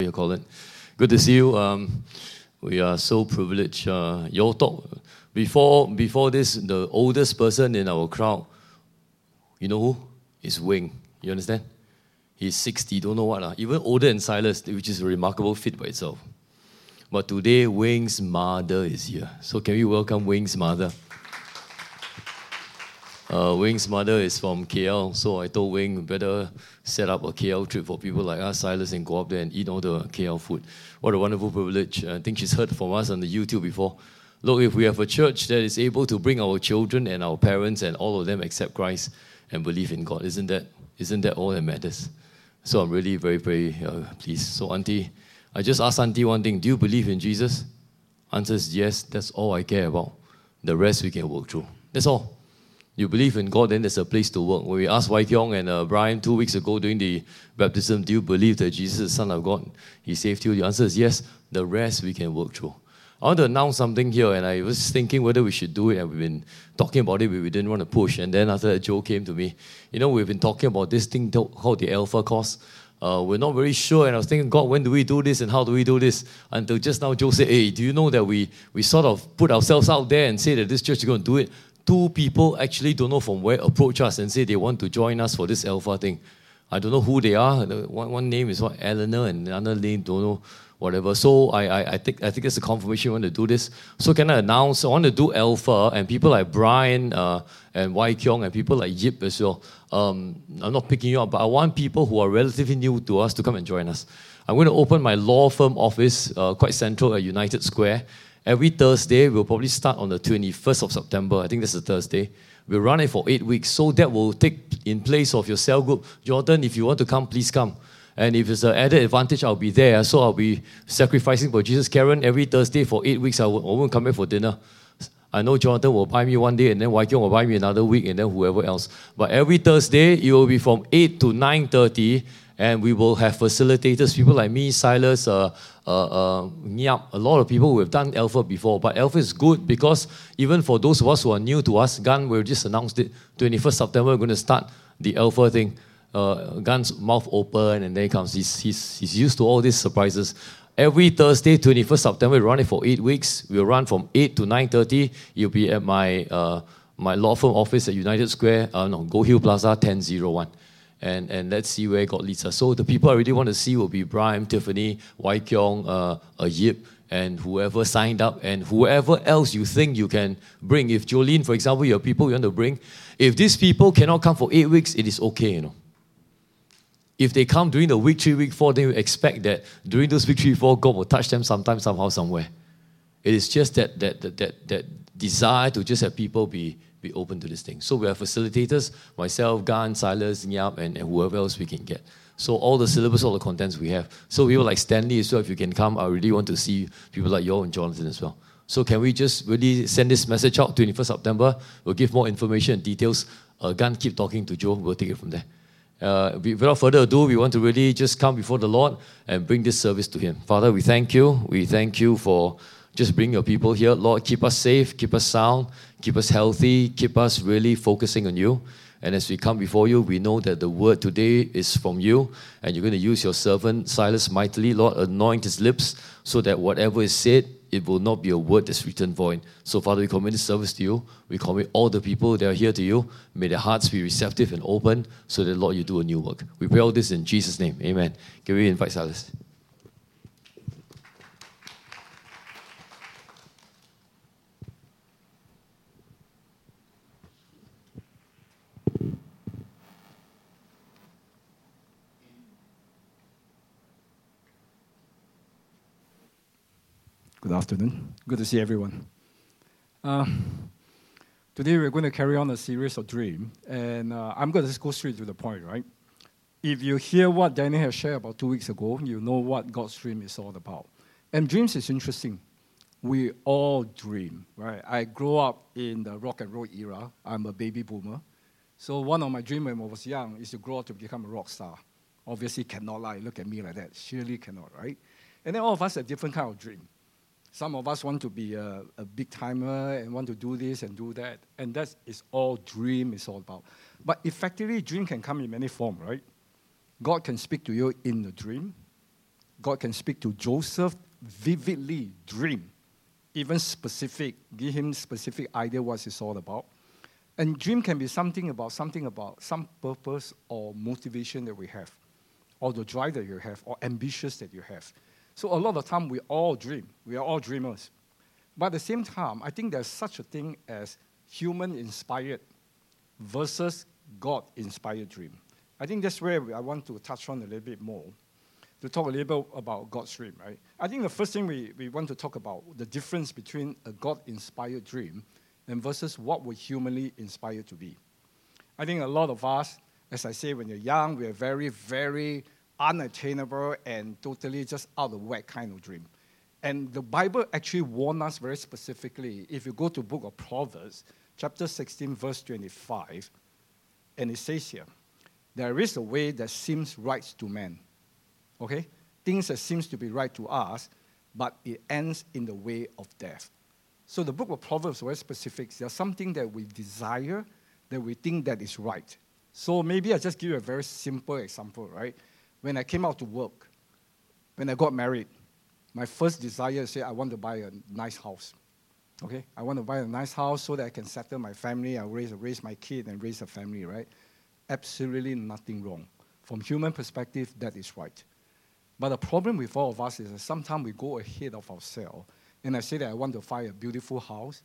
Okay, Colin. Good to see you. We are so privileged. Your talk before this, the oldest person in our crowd, you know who? Is Wing. You understand? He's 60, don't know what. Even older than Silas, which is a remarkable feat by itself. But today, Wing's mother is here. So can we welcome Wing's mother? Wing's mother is from KL, so I told Wing we better set up a KL trip for people like us, Silas, and go up there and eat all the KL food. What a wonderful privilege. I think she's heard from us on the YouTube before. Look, if we have a church that is able to bring our children and our parents and all of them accept Christ and believe in God, isn't that all that matters? So I'm really very, very pleased. So Auntie, I just asked Auntie one thing. Do you believe in Jesus? Answer is yes. That's all I care about. The rest we can work through. That's all. You believe in God, then there's a place to work. When we asked Wai Kiong and Brian 2 weeks ago during the baptism, do you believe that Jesus is the Son of God? He saved you. The answer is yes. The rest we can work through. I want to announce something here, and I was thinking whether we should do it, and we've been talking about it, but we didn't want to push. And then after that, Joe came to me. You know, we've been talking about this thing called the Alpha course. We're not very sure, and I was thinking, God, when do we do this, and how do we do this? Until just now, Joe said, hey, do you know that we sort of put ourselves out there and say that this church is going to do it? 2 people actually don't know from where approach us and say they want to join us for this Alpha thing. I don't know who they are. One name is what, Eleanor, and another name, don't know. Whatever. So I think it's a confirmation we want to do this. So can I announce, I want to do Alpha, and people like Brian and Wai Kiong and people like Yip as well. I'm not picking you up, but I want people who are relatively new to us to come and join us. I'm going to open my law firm office quite central at United Square. Every Thursday, we'll probably start on the 21st of September. I think that's a Thursday. We'll run it for 8 weeks. So that will take in place of your cell group. Jordan, if you want to come, please come. And if it's an added advantage, I'll be there. So I'll be sacrificing for Jesus. Karen, every Thursday for 8 weeks, I won't come back for dinner. I know Jonathan will buy me one day, and then Wai Kiong will buy me another week, and then whoever else. But every Thursday, it will be from 8 to 9:30, and we will have facilitators, people like me, Silas, Nyap, a lot of people who have done Alpha before. But Alpha is good because even for those of us who are new to us, Gan, we just announced it, 21st September, we're going to start the Alpha thing. Gan's mouth open, and then he comes. He's used to all these surprises. Every Thursday, 21st September, we run it for 8 weeks. We'll run from 8 to 9:30. You'll be at my law firm office at United Square, Gold Hill Plaza, 1001. And let's see where God leads us. So the people I really want to see will be Brian, Tiffany, Wai Kiong, Yip, and whoever signed up, and whoever else you think you can bring. If Jolene, for example, you have people you want to bring. If these people cannot come for 8 weeks, it is okay, you know. If they come during the week 3, week 4, then you expect that during those week 3, 4, God will touch them sometime, somehow, somewhere. It is just that desire to just have people be open to this thing. So we have facilitators, myself, Gan, Silas, Nyap, and whoever else we can get. So all the syllabus, all the contents we have. So people like Stanley as well, if you can come, I really want to see people like you and Jonathan as well. So can we just really send this message out, 21st September? We'll give more information and details. Gan, keep talking to Joe. We'll take it from there. Without further ado, we want to really just come before the Lord and bring this service to Him. Father, we thank you. We thank you for just bringing your people here. Lord, keep us safe, keep us sound, keep us healthy, keep us really focusing on you. And as we come before you, we know that the word today is from you, and you're going to use your servant Silas mightily. Lord, anoint his lips so that whatever is said, it will not be a word that's written void. So, Father, we commit this service to you. We commit all the people that are here to you. May their hearts be receptive and open so that, Lord, you do a new work. We pray all this in Jesus' name. Amen. Can we invite Silas? Good afternoon. Good to see everyone. Today we're going to carry on a series of dreams, and I'm going to just go straight to the point, right? If you hear what Daniel has shared about 2 weeks ago, you know what God's dream is all about. And dreams is interesting. We all dream, right? I grew up in the rock and roll era. I'm a baby boomer. So one of my dreams when I was young is to grow up to become a rock star. Obviously cannot lie. Look at me like that. Surely cannot, right? And then all of us have different kind of dream. Some of us want to be a big timer and want to do this and do that. And that is all dream is all about. But effectively, dream can come in many forms, right? God can speak to you in the dream. God can speak to Joseph vividly, dream, even specific, give him specific idea what it's all about. And dream can be something about some purpose or motivation that we have, or the drive that you have, or ambitious that you have. So a lot of time we all dream. We are all dreamers. But at the same time, I think there's such a thing as human-inspired versus God-inspired dream. I think that's where I want to touch on a little bit more, to talk a little bit about God's dream, right? I think the first thing we want to talk about, the difference between a God-inspired dream and versus what we're humanly inspired to be. I think a lot of us, as I say, when you're young, we are very, very unattainable and totally just out of whack kind of dream. And the Bible actually warns us very specifically. If you go to the book of Proverbs, chapter 16, verse 25, and it says here, there is a way that seems right to man. Okay? Things that seems to be right to us, but it ends in the way of death. So the book of Proverbs is very specific. There's something that we desire, that we think that is right. So maybe I just give you a very simple example, right? When I came out to work, when I got married, my first desire is, I want to buy a nice house. Okay? I want to buy a nice house so that I can settle my family, I raise my kid and raise a family, right? Absolutely nothing wrong. From human perspective, that is right. But the problem with all of us is that sometimes we go ahead of ourselves. And I say that I want to buy a beautiful house.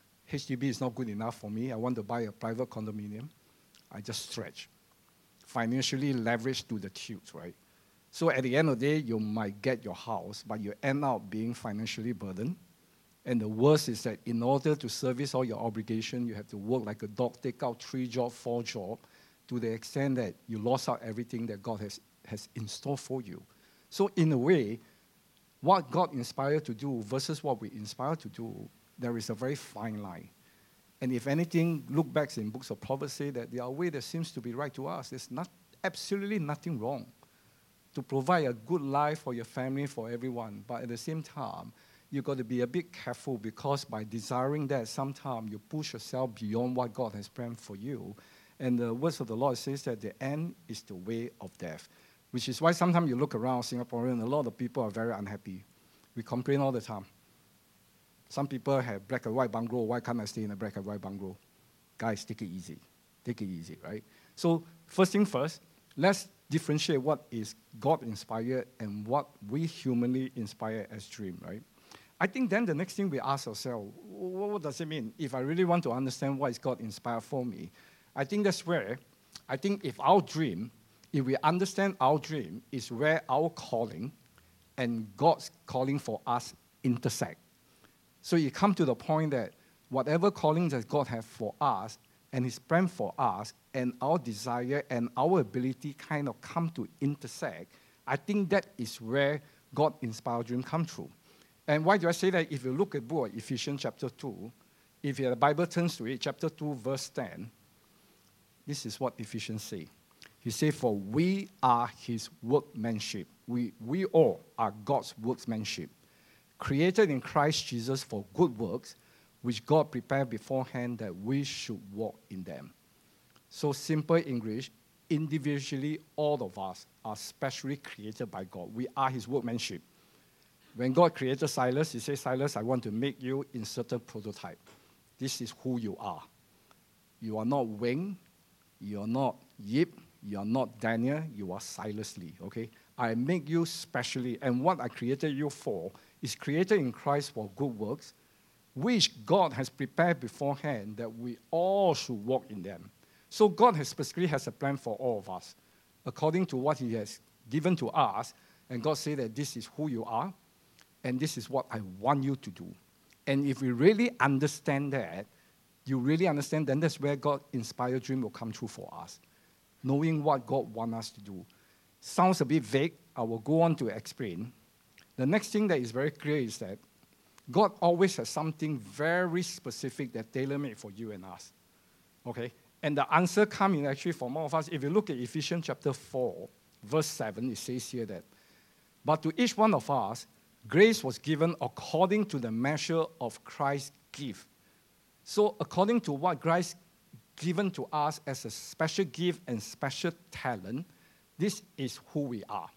HDB is not good enough for me. I want to buy a private condominium. I just stretch. Financially leveraged to the tilt, right? So at the end of the day, you might get your house, but you end up being financially burdened. And the worst is that in order to service all your obligation, you have to work like a dog, take out 3 jobs, 4 jobs, to the extent that you lost out everything that God has in store for you. So in a way, what God inspired to do versus what we inspire to do, there is a very fine line. And if anything, look back in books of Proverbs say that there are ways that seems to be right to us. There's absolutely nothing wrong to provide a good life for your family, for everyone. But at the same time, you've got to be a bit careful, because by desiring that, sometimes you push yourself beyond what God has planned for you. And the words of the Lord says that the end is the way of death, which is why sometimes you look around Singaporean, a lot of people are very unhappy. We complain all the time. Some people have black and white bungalow. Why can't I stay in a black and white bungalow? Guys, take it easy. Take it easy, right? So first thing first, let's differentiate what is God-inspired and what we humanly inspire as dream, right? I think then the next thing we ask ourselves, what does it mean? If I really want to understand what is God-inspired for me, I think that's where, I think if we understand our dream is where our calling and God's calling for us intersect. So you come to the point that whatever calling that God has for us and His plan for us and our desire and our ability kind of come to intersect, I think that is where God-inspired dream come true. And why do I say that? If you look at book of Ephesians chapter 2, if the Bible turns to it, chapter 2, verse 10, this is what Ephesians say. He said, for we are His workmanship. We all are God's workmanship, created in Christ Jesus for good works, which God prepared beforehand that we should walk in them. So simple English, individually, all of us are specially created by God. We are His workmanship. When God created Silas, He said, Silas, I want to make you in certain prototype. This is who you are. You are not Wayne. You are not Yip. You are not Daniel. You are Silas Lee, okay? I make you specially, and what I created you for is created in Christ for good works, which God has prepared beforehand that we all should walk in them. So God specifically has a plan for all of us, according to what He has given to us, and God said that this is who you are, and this is what I want you to do. And if we really understand that, you really understand, then that's where God-inspired dream will come true for us, knowing what God wants us to do. Sounds a bit vague. I will go on to explain. The next thing that is very clear is that God always has something very specific that tailor-made for you and us. Okay? And the answer comes in actually from all of us. If you look at Ephesians chapter 4, verse 7, it says here that, but to each one of us, grace was given according to the measure of Christ's gift. So according to what Christ given to us as a special gift and special talent, this is who we are.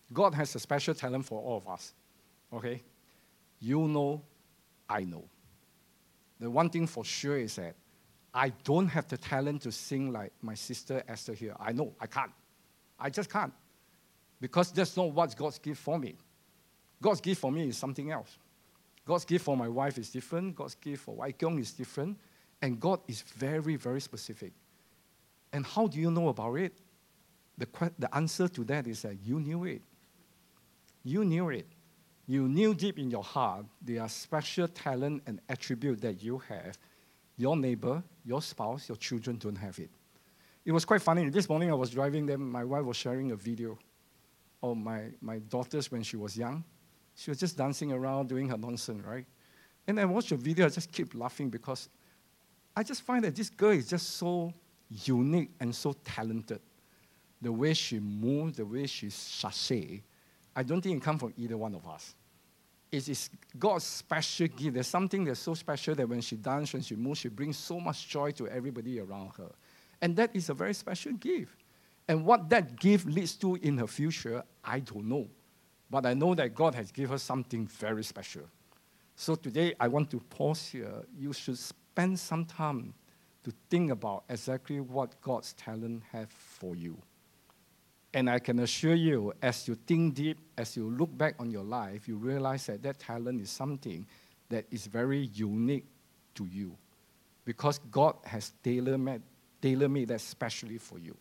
God has a special talent for all of us. Okay? You know, I know. The one thing for sure is that I don't have the talent to sing like my sister Esther here. I know, I can't. I just can't. Because that's not what God's gift for me. God's gift for me is something else. God's gift for my wife is different. God's gift for Wai Kyung is different. And God is very, very specific. And how do you know about it? The answer to that is that you knew it. You knew it. You knew deep in your heart there are special talent and attribute that you have. Your neighbor, your spouse, your children don't have it. It was quite funny. This morning I was driving them. My wife was sharing a video of my daughters when she was young. She was just dancing around doing her nonsense, right? And I watched the video. I just keep laughing because I just find that this girl is just so unique and so talented. The way she moves, the way she sashay, I don't think it comes from either one of us. It is God's special gift. There's something that's so special that when she dances, when she moves, she brings so much joy to everybody around her. And that is a very special gift. And what that gift leads to in her future, I don't know. But I know that God has given her something very special. So today, I want to pause here. You should spend some time to think about exactly what God's talent has for you. And I can assure you, as you think deep, as you look back on your life, you realize that that talent is something that is very unique to you. Because God has tailor-made that especially for you.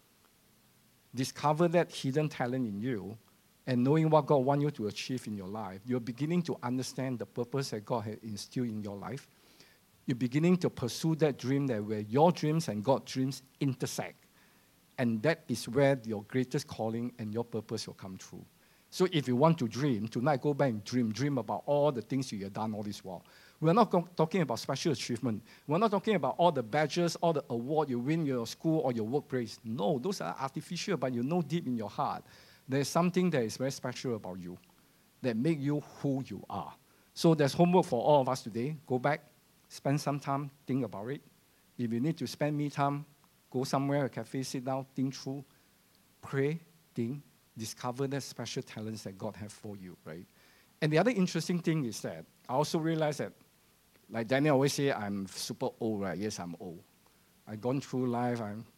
Discover that hidden talent in you, and knowing what God wants you to achieve in your life, you're beginning to understand the purpose that God has instilled in your life. You're beginning to pursue that dream that where your dreams and God's dreams intersect. And that is where your greatest calling and your purpose will come true. So if you want to dream, tonight go back and dream about all the things you have done all this while. We're not talking about special achievement. We're not talking about all the badges, all the awards you win in your school or your workplace. No, those are artificial, but you know deep in your heart, there's something that is very special about you that makes you who you are. So there's homework for all of us today. Go back, spend some time, think about it. If you need to spend me time, go somewhere, a cafe, sit down, think through, pray, think, discover that special talents that God has for you, right? And the other interesting thing is that I also realized that, like Daniel always say, I'm super old, right? Yes, I'm old. I've gone through life.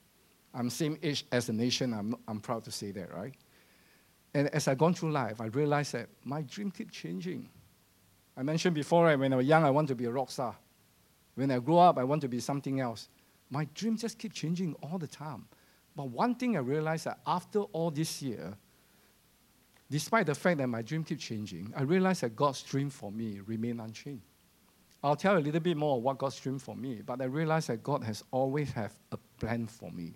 I'm same age as the nation. I'm proud to say that, right? And as I've gone through life, I realized that my dream keeps changing. I mentioned before, right, when I was young, I want to be a rock star. When I grow up, I want to be something else. My dream just keeps changing all the time. But one thing I realized that after all this year, despite the fact that my dream keeps changing, I realized that God's dream for me remains unchanged. I'll tell you a little bit more of what God's dream for me, but I realized that God has always had a plan for me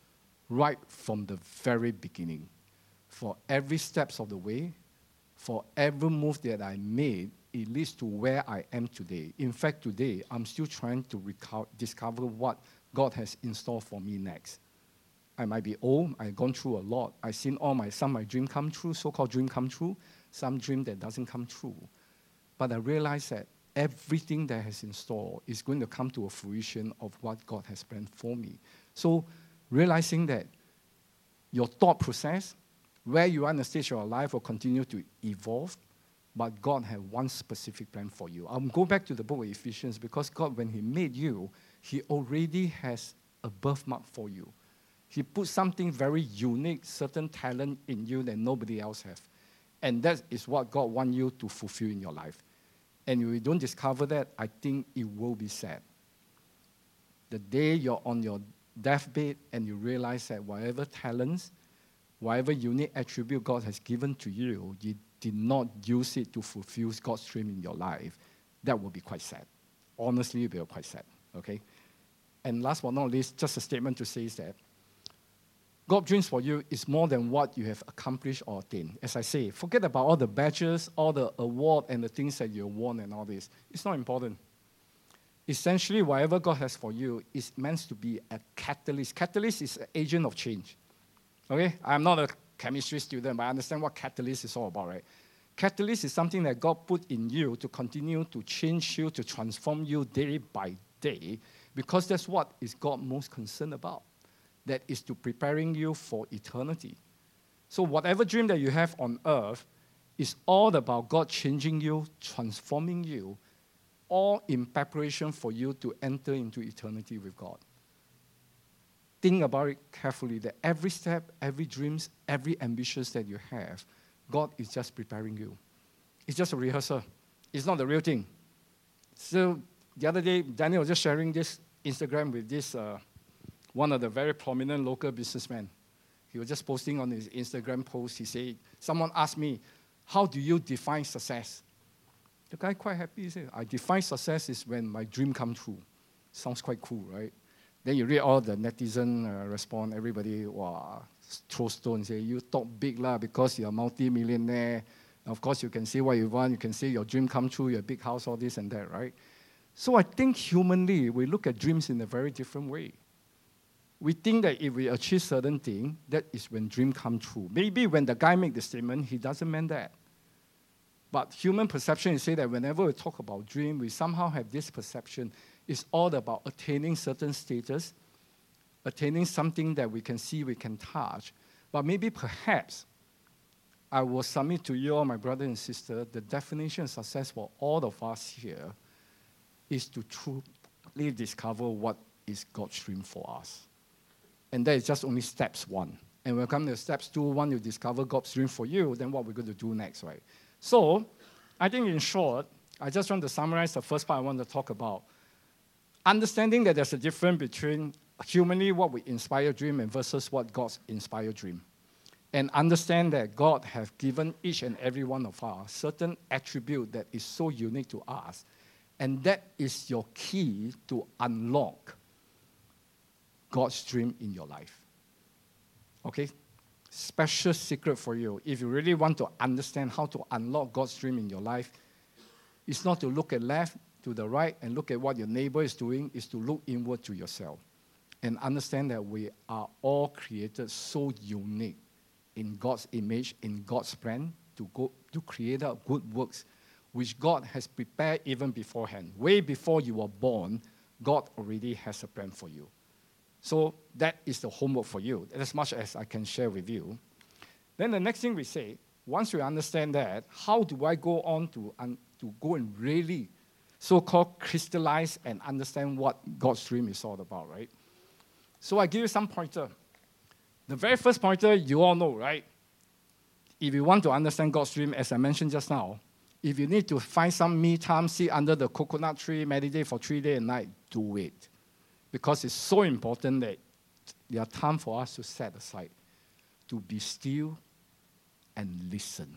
right from the very beginning. For every steps of the way, for every move that I made, it leads to where I am today. In fact, today, I'm still trying to discover what God has in store for me next. I might be old. I've gone through a lot. I've seen some of my dreams come true, so-called dream come true, some dream that doesn't come true. But I realize that everything that has in store is going to come to a fruition of what God has planned for me. So realizing that your thought process, where you are in the stage of your life will continue to evolve, but God has one specific plan for you. I'll go back to the book of Ephesians because God, when He made you, He already has a birthmark for you. He put something very unique, certain talent in you that nobody else has. And that is what God wants you to fulfill in your life. And if you don't discover that, I think it will be sad. The day you're on your deathbed and you realize that whatever talents, whatever unique attribute God has given to you, you did not use it to fulfill God's dream in your life, that will be quite sad. Honestly, it will be quite sad, okay? And last but not least, just a statement to say is that God's dreams for you is more than what you have accomplished or attained. As I say, forget about all the badges, all the awards, and the things that you won and all this. It's not important. Essentially, whatever God has for you is meant to be a catalyst. Catalyst is an agent of change. Okay? I'm not a chemistry student, but I understand what catalyst is all about, right? Catalyst is something that God put in you to continue to change you, to transform you day by day, because that's what is God most concerned about. That is to preparing you for eternity. So whatever dream that you have on earth is all about God changing you, transforming you, all in preparation for you to enter into eternity with God. Think about it carefully, that every step, every dreams, every ambitions that you have, God is just preparing you. It's just a rehearsal. It's not the real thing. So the other day, Daniel was just sharing this Instagram with this one of the very prominent local businessmen. He was just posting on his Instagram post. He said, someone asked me, how do you define success? The guy quite happy. He said, I define success is when my dream comes true. Sounds quite cool, right? Then you read all the netizen response. Everybody, wow, throw stones. Say, you talk big lah because you're a multi-millionaire. Of course, you can say what you want. You can say your dream come true, your big house, all this and that, right? So I think humanly, we look at dreams in a very different way. We think that if we achieve certain thing, that is when dream come true. Maybe when the guy make the statement, he doesn't mean that. But human perception is say that whenever we talk about dream, we somehow have this perception. It's all about attaining certain status, attaining something that we can see, we can touch. But maybe perhaps I will submit to you, all my brother and sister, the definition of success for all of us here is to truly discover what is God's dream for us. And that is just only steps 1. And when we come to steps 2, 1, you discover God's dream for you, then what we're going to do next, right? So, I think in short, I just want to summarize the first part I want to talk about. Understanding that there's a difference between humanly what we inspire dream and versus what God's inspired dream. And understand that God has given each and every one of us certain attribute that is so unique to us. And that is your key to unlock God's dream in your life. Okay? Special secret for you. If you really want to understand how to unlock God's dream in your life, it's not to look at left, to the right, and look at what your neighbor is doing. It's to look inward to yourself. And understand that we are all created so unique in God's image, in God's plan, to create out good works, which God has prepared even beforehand. Way before you were born, God already has a plan for you. So that is the homework for you, as much as I can share with you. Then the next thing we say, once we understand that, how do I go on to go and really so-called crystallize and understand what God's dream is all about, right? So I give you some pointer. The very first pointer, you all know, right? If you want to understand God's dream, as I mentioned just now, if you need to find some me time, sit under the coconut tree, meditate for 3 days and night, do it. Because it's so important that there are time for us to set aside, to be still and listen.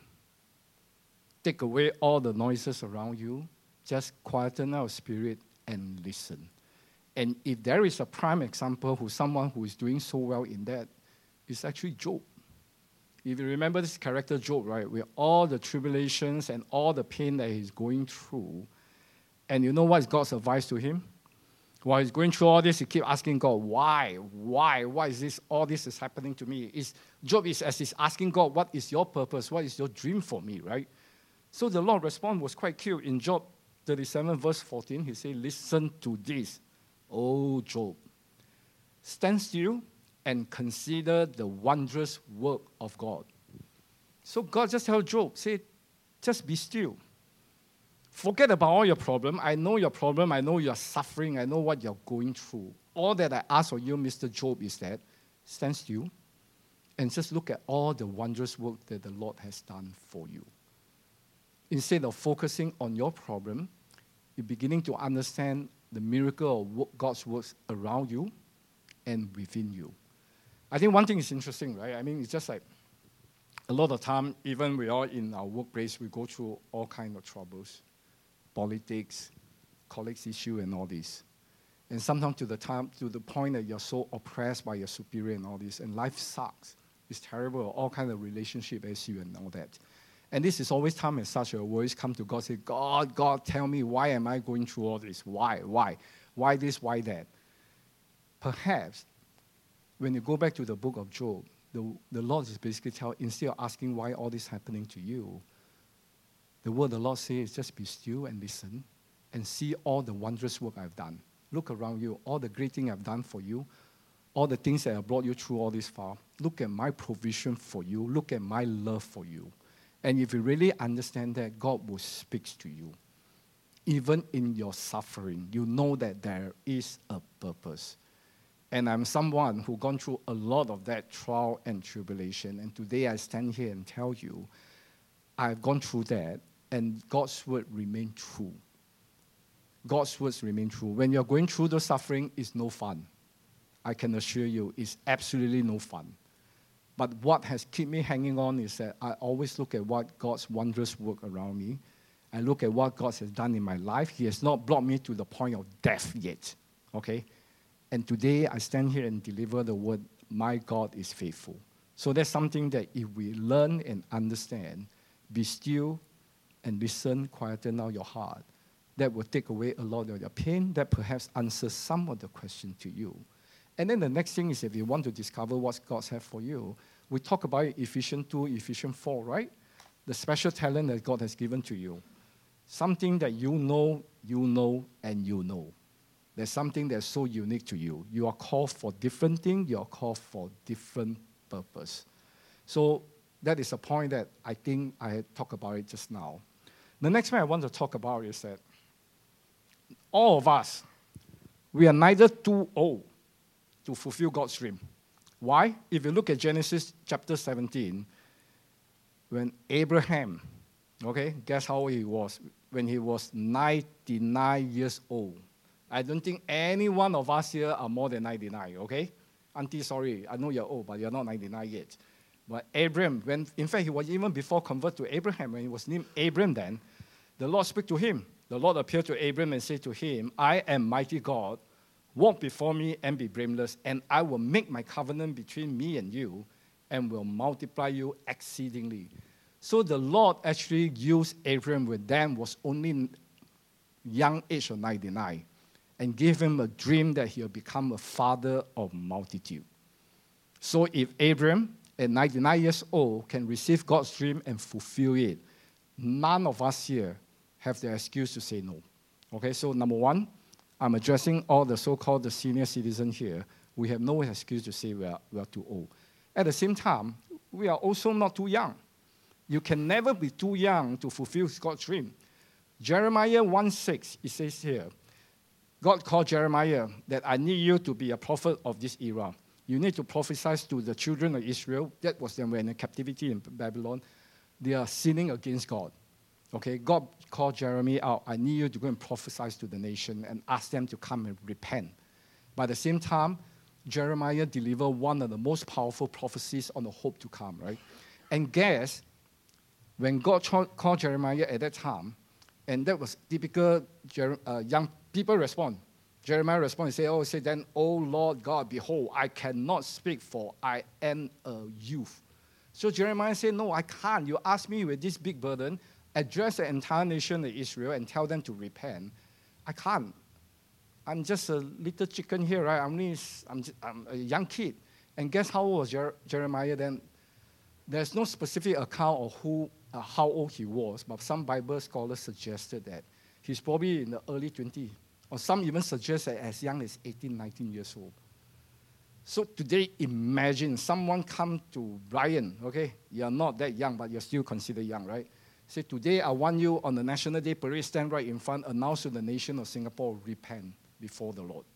Take away all the noises around you, just quieten our spirit and listen. And if there is a prime example who someone who is doing so well in that, it's actually Job. If you remember this character Job, right, with all the tribulations and all the pain that he's going through, and you know what is God's advice to him? While he's going through all this, he keeps asking God, why? Why is this? All this is happening to me. Job is as he's asking God, what is your purpose? What is your dream for me, right? So the Lord response was quite cute. In Job 37, verse 14, he said, listen to this, O Job. Stand still and consider the wondrous work of God. So God just told Job, say, just be still. Forget about all your problem. I know your problem. I know you're suffering. I know what you're going through. All that I ask of you, Mr. Job, is that stand still and just look at all the wondrous work that the Lord has done for you. Instead of focusing on your problem, you're beginning to understand the miracle of God's works around you and within you. I think one thing is interesting, right? I mean, it's just like a lot of time, even we are in our workplace, we go through all kinds of troubles. Politics, colleagues issue, and all this. And sometimes to the point that you're so oppressed by your superior and all this, and life sucks. It's terrible, all kinds of relationship issue and all that. And this is always time as such, you always come to God, say, God, tell me, why am I going through all this? Why? Why this, why that? Perhaps, when you go back to the book of Job, the Lord is basically instead of asking why all this is happening to you, the word the Lord says is just be still and listen and see all the wondrous work I've done. Look around you, all the great things I've done for you. all the things that have brought you through all this far. Look at my provision for you. Look at my love for you. And if you really understand that, God will speak to you. Even in your suffering, you know that there is a purpose. And I'm someone who's gone through a lot of that trial and tribulation. And today I stand here and tell you, I've gone through that, and God's word remains true. God's words remain true. When you're going through the suffering, it's no fun. I can assure you, it's absolutely no fun. But what has kept me hanging on is that I always look at what God's wondrous work around me. I look at what God has done in my life. He has not brought me to the point of death yet. Okay? And today I stand here and deliver the word, my God is faithful. So that's something that if we learn and understand, be still and listen, quieten down your heart, that will take away a lot of your pain, that perhaps answers some of the questions to you. And then the next thing is if you want to discover what God has for you, we talk about Ephesians 2, Ephesians 4, right? The special talent that God has given to you. Something that you know, and you know. There's something that's so unique to you. You are called for different things. You are called for different purpose. So that is a point that I think I had talked about it just now. The next one I want to talk about is that all of us, we are neither too old to fulfill God's dream. Why? If you look at Genesis chapter 17, when Abraham, okay, guess how old he was? When he was 99 years old. I don't think any one of us here are more than 99, okay? Auntie, sorry, I know you're old, but you're not 99 yet. But Abraham, in fact, he was even before converted to Abraham, when he was named Abram then, the Lord spoke to him. The Lord appeared to Abram and said to him, I am mighty God, walk before me and be blameless, and I will make my covenant between me and you, and will multiply you exceedingly. So the Lord actually used Abram when Dan was only young age of 99, and gave him a dream that he'll become a father of multitude. So if Abram, at 99 years old, can receive God's dream and fulfill it, none of us here have the excuse to say no. Okay, so number one, I'm addressing all the so-called the senior citizens here. We have no excuse to say we are too old. At the same time, we are also not too young. You can never be too young to fulfill God's dream. Jeremiah 1:6, it says here, God called Jeremiah that I need you to be a prophet of this era. You need to prophesy to the children of Israel. That was them when in captivity in Babylon. They are sinning against God. Okay, God called Jeremiah out. I need you to go and prophesy to the nation and ask them to come and repent. But at the same time, Jeremiah delivered one of the most powerful prophecies on the hope to come, right? And guess, when God called Jeremiah at that time, and that was typical young people respond. Jeremiah responds and say, then, oh Lord God, behold, I cannot speak, for I am a youth. So Jeremiah said, no, I can't. You ask me with this big burden, address the entire nation of Israel and tell them to repent. I can't. I'm just a little chicken here, right? I'm a young kid. And guess how old was Jeremiah then? There's no specific account of how old he was, but some Bible scholars suggested that he's probably in the early 20s, or some even suggest that as young as 18, 19 years old. So today, imagine someone come to Brian, okay? You're not that young, but you're still considered young, right? Say, today I want you on the National Day Parade, stand right in front, announce to the nation of Singapore, repent before the Lord.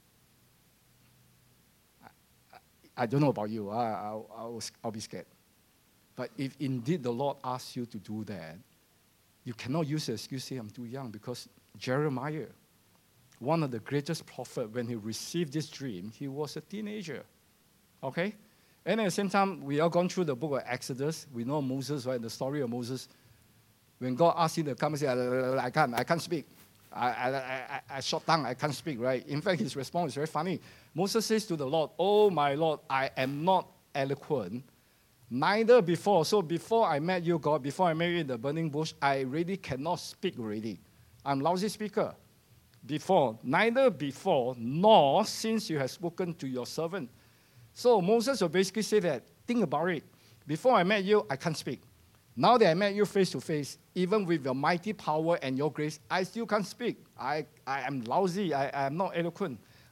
I don't know about you. I'll be scared. But if indeed the Lord asks you to do that, you cannot use the excuse, say, I'm too young, because Jeremiah, one of the greatest prophets, when he received this dream, he was a teenager. Okay? And at the same time, we all gone through the book of Exodus. We know Moses, right? The story of Moses. When God asked him to come and say, I can't speak. I shut down, I can't speak, right? In fact, his response is very funny. Moses says to the Lord, oh my Lord, I am not eloquent, neither before. So before I met you, God, before I met you in the burning bush, I really cannot speak already. I'm a lousy speaker. Neither before, nor since you have spoken to your servant. So Moses will basically say that, think about it. Before I met you, I can't speak. Now that I met you face to face, even with your mighty power and your grace, I still can't speak. I am lousy. I am not eloquent.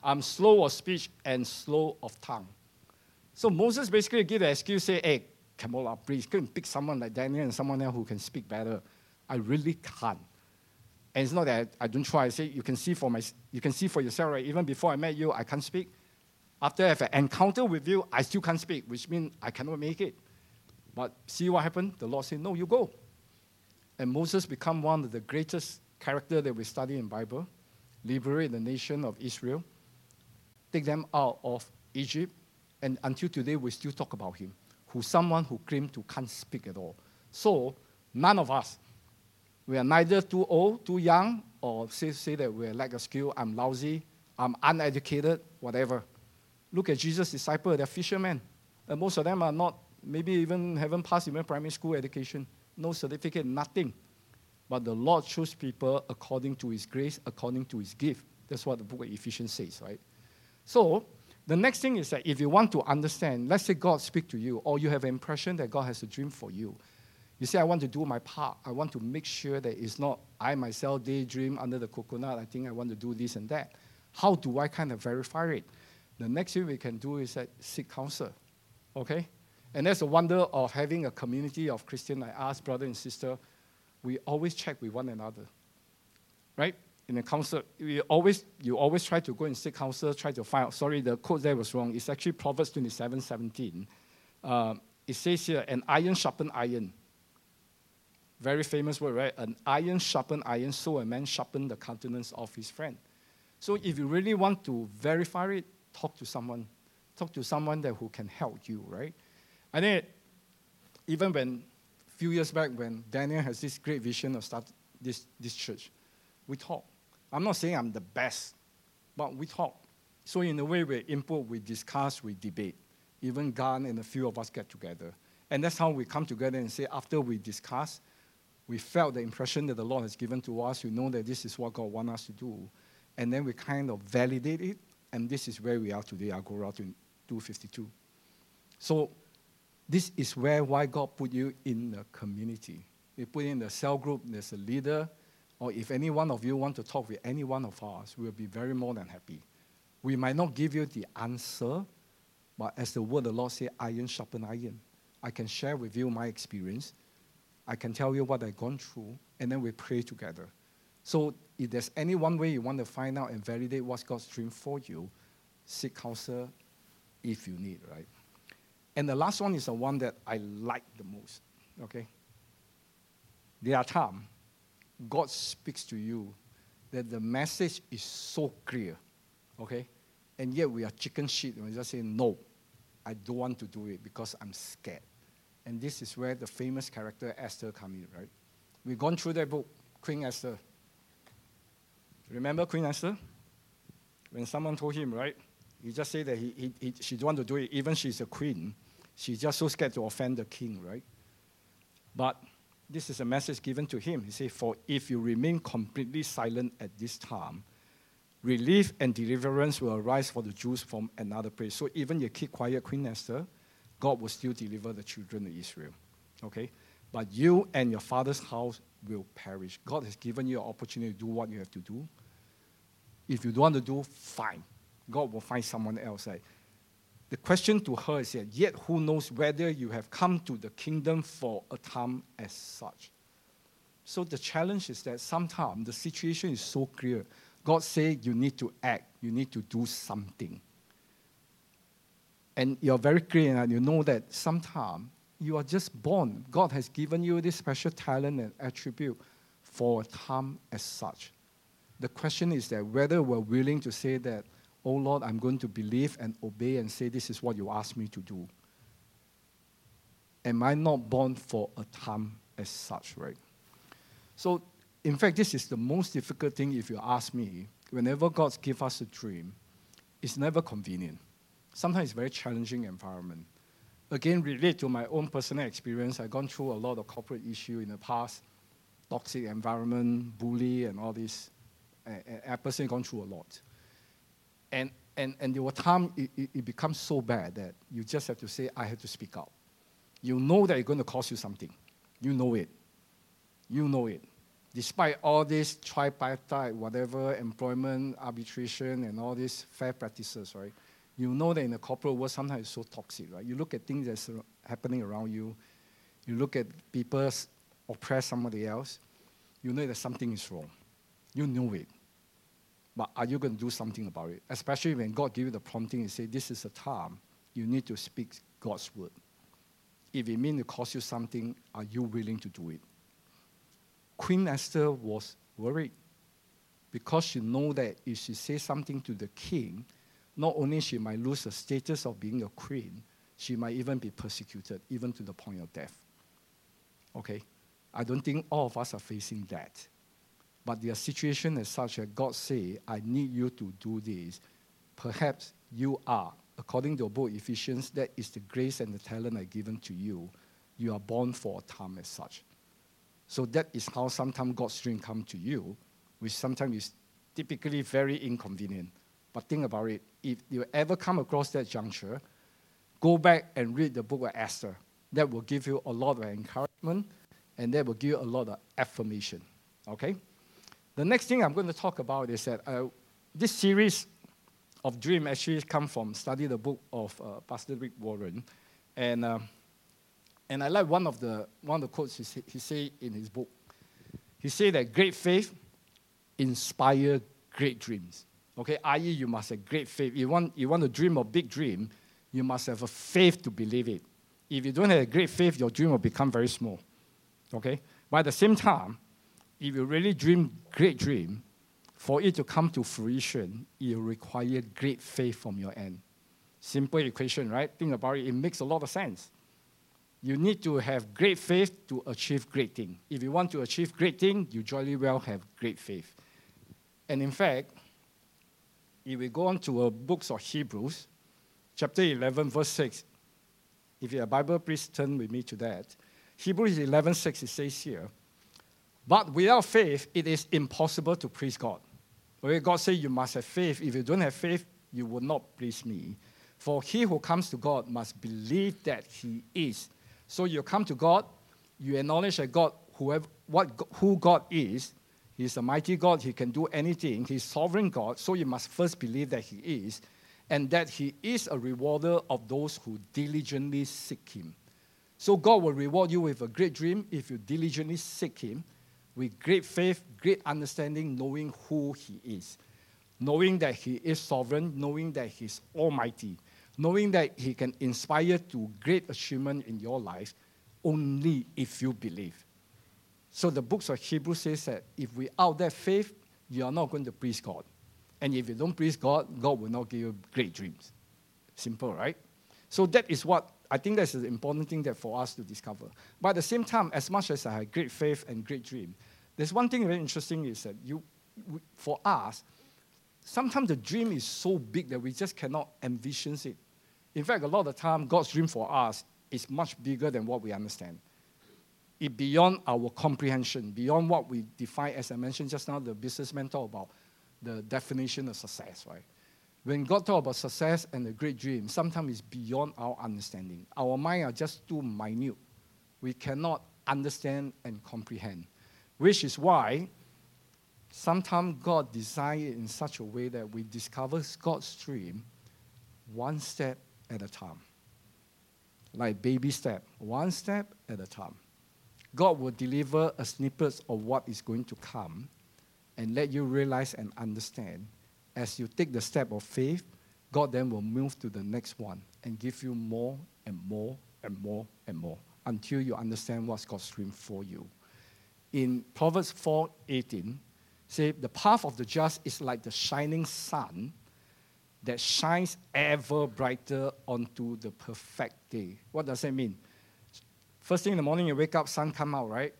I'm slow of speech and slow of tongue. So Moses basically gave the excuse, say, hey, come on, please, go and pick someone like Daniel and someone else who can speak better. I really can't. And it's not that I don't try. I say, you can see for yourself, right? Even before I met you, I can't speak. After I have an encounter with you, I still can't speak, which means I cannot make it. But see what happened? The Lord said, no, you go. And Moses became one of the greatest characters that we study in the Bible, liberate the nation of Israel, take them out of Egypt, and until today we still talk about him, who's someone who claimed to can't speak at all. So none of us, we are neither too old, too young, or say that we lack a skill, I'm lousy, I'm uneducated, whatever. Look at Jesus' disciples, they're fishermen. And most of them are not, maybe even haven't passed even primary school education. No certificate, nothing. But the Lord chose people according to his grace, according to his gift. That's what the book of Ephesians says, right? So the next thing is that if you want to understand, let's say God speak to you, or you have an impression that God has a dream for you. You say, I want to do my part. I want to make sure that it's not I myself daydream under the coconut. I think I want to do this and that. How do I kind of verify it? The next thing we can do is that seek counsel, okay? And that's the wonder of having a community of Christians like us, brother and sister. We always check with one another, right? In the counsel, you always try to go and seek counsel, try to find out. Sorry, the quote there was wrong. It's actually Proverbs 27:17. It says here, an iron sharpen iron. Very famous word, right? An iron sharpen iron, so a man sharpen the countenance of his friend. So if you really want to verify it, talk to someone. Talk to someone who can help you, right? I think even when, a few years back, when Daniel has this great vision of start this church, we talk. I'm not saying I'm the best, but we talk. So in a way, we input, we discuss, we debate. Even Gan and a few of us get together. And that's how we come together and say, after we discuss, we felt the impression that the Lord has given to us. We know that this is what God wants us to do. And then we kind of validate it, and this is where we are today, Agora 252. So this is why God put you in the community. He put you in the cell group, there's a leader, or if any one of you want to talk with any one of us, we'll be very more than happy. We might not give you the answer, but as the word of the Lord says, iron sharpen iron. I can share with you my experience. I can tell you what I've gone through, and then we pray together. So if there's any one way you want to find out and validate what's God's dream for you, seek counsel if you need, right? And the last one is the one that I like the most, okay? There are times God speaks to you that the message is so clear, okay? And yet we are chicken shit and we just say, no, I don't want to do it because I'm scared. And this is where the famous character Esther comes in, right? We've gone through that book, Queen Esther. Remember Queen Esther? When someone told him, right? He just said that she don't want to do it. Even she's a queen. She's just so scared to offend the king, right? But this is a message given to him. He said, for if you remain completely silent at this time, relief and deliverance will arise for the Jews from another place. So even you keep quiet, Queen Esther, God will still deliver the children of Israel. Okay? But you and your father's house will perish. God has given you an opportunity to do what you have to do. If you don't want to do, fine. God will find someone else. Right? The question to her is, yet who knows whether you have come to the kingdom for a time as such. So the challenge is that sometimes the situation is so clear. God says you need to act. You need to do something. And you're very clear and you know that sometimes you are just born. God has given you this special talent and attribute for a time as such. The question is that whether we're willing to say that, oh Lord, I'm going to believe and obey and say this is what you asked me to do. Am I not born for a time as such, right? So, in fact, this is the most difficult thing if you ask me. Whenever God gives us a dream, it's never convenient. Sometimes it's a very challenging environment. Again, relate to my own personal experience. I've gone through a lot of corporate issues in the past, toxic environment, bully, and all this. I personally gone through a lot. And there were times it becomes so bad that you just have to say, I have to speak out. You know that it's going to cost you something. You know it. You know it. despite all this tripartite, whatever, employment, arbitration, and all these fair practices, right? You know that in the corporate world, sometimes it's so toxic, right? You look at things that's happening around you. You look at people oppress somebody else. You know that something is wrong. You know it. But are you going to do something about it? Especially when God gives you the prompting and say, this is a time you need to speak God's word. If it means to cost you something, are you willing to do it? Queen Esther was worried because she knows that if she says something to the king, not only she might lose the status of being a queen, she might even be persecuted, even to the point of death. Okay? I don't think all of us are facing that. But their situation is such that God say, I need you to do this. Perhaps you are. According to the book Ephesians, that is the grace and the talent I've given to you. You are born for a time as such. So that is how sometimes God's dream come to you, which sometimes is typically very inconvenient. But think about it. If you ever come across that juncture, go back and read the book of Esther. That will give you a lot of encouragement, and that will give you a lot of affirmation. Okay? The next thing I'm going to talk about is that this series of dream actually come from study the book of Pastor Rick Warren. And I like one of the quotes he say in his book. He said that great faith inspires great dreams. Okay, i.e. you must have great faith. You want to dream a big dream, you must have a faith to believe it. If you don't have a great faith, your dream will become very small. Okay? But at the same time, if you really dream great dream, for it to come to fruition, it will require great faith from your end. Simple equation, right? Think about it. It makes a lot of sense. You need to have great faith to achieve great thing. If you want to achieve great thing, you jolly well have great faith. And in fact, if we go on to books of Hebrews, chapter 11, verse 6, if you have a Bible, please turn with me to that. Hebrews 11:6, it says here, but without faith, it is impossible to please God. Okay, God says you must have faith. If you don't have faith, you will not please me. For he who comes to God must believe that he is. So you come to God, you acknowledge that God, who God is. He's a mighty God. He can do anything. He's sovereign God. So you must first believe that he is, and that he is a rewarder of those who diligently seek him. So God will reward you with a great dream if you diligently seek him, with great faith, great understanding, knowing who he is, knowing that he is sovereign, knowing that he's almighty, knowing that he can inspire to great achievement in your life only if you believe. So the books of Hebrews says that if without that faith, you are not going to please God. And if you don't please God, God will not give you great dreams. Simple, right? So that is what, I think that's the important thing that for us to discover. But at the same time, as much as I have great faith and great dream, there's one thing very interesting is that for us, sometimes the dream is so big that we just cannot envision it. In fact, a lot of the time, God's dream for us is much bigger than what we understand. It's beyond our comprehension, beyond what we define, as I mentioned just now, the businessman talk about the definition of success, right? When God talks about success and a great dream, sometimes it's beyond our understanding. Our mind are just too minute. We cannot understand and comprehend, which is why sometimes God designed it in such a way that we discover God's dream one step at a time. Like baby step, one step at a time. God will deliver a snippet of what is going to come and let you realize and understand. As you take the step of faith, God then will move to the next one and give you more and more and more and more until you understand what's God's dream for you. In Proverbs 4:18, say, the path of the just is like the shining sun that shines ever brighter onto the perfect day. What does that mean? First thing in the morning, you wake up, sun come out, right?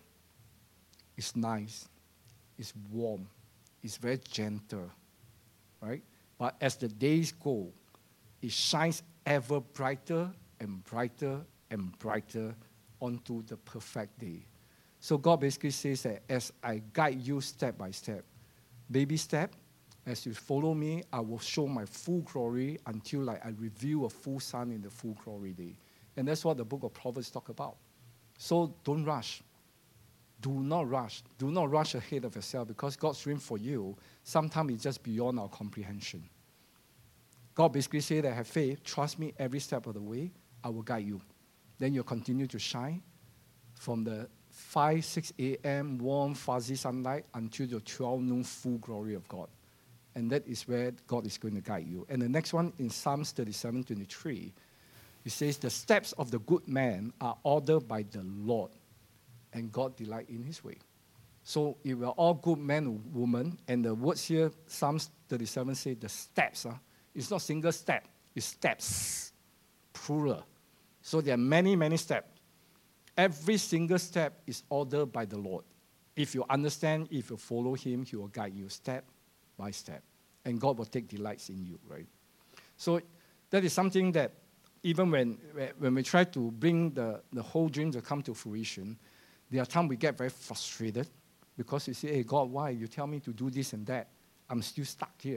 It's nice. It's warm. It's very gentle, right? But as the days go, it shines ever brighter and brighter and brighter onto the perfect day. So God basically says that as I guide you step by step, baby step, as you follow me, I will show my full glory until I reveal a full sun in the full glory day. And that's what the book of Proverbs talk about. So don't rush. do not rush. Do not rush ahead of yourself, because God's dream for you, sometimes it's just beyond our comprehension. God basically said that have faith, trust me every step of the way, I will guide you. Then you'll continue to shine from the 5, 6 a.m. warm, fuzzy sunlight until the 12 noon full glory of God. And that is where God is going to guide you. And the next one in Psalms 37:23, it says, the steps of the good man are ordered by the Lord, and God delight in his way. So if we are all good men and women, and the words here, Psalms 37 say the steps, it's not single step, it's steps, plural. So there are many, many steps. Every single step is ordered by the Lord. If you understand, if you follow him, he will guide you step by step. And God will take delights in you, right? So that is something that even when we try to bring the whole dream to come to fruition, there are times we get very frustrated because you say, hey, God, why? You tell me to do this and that. I'm still stuck here.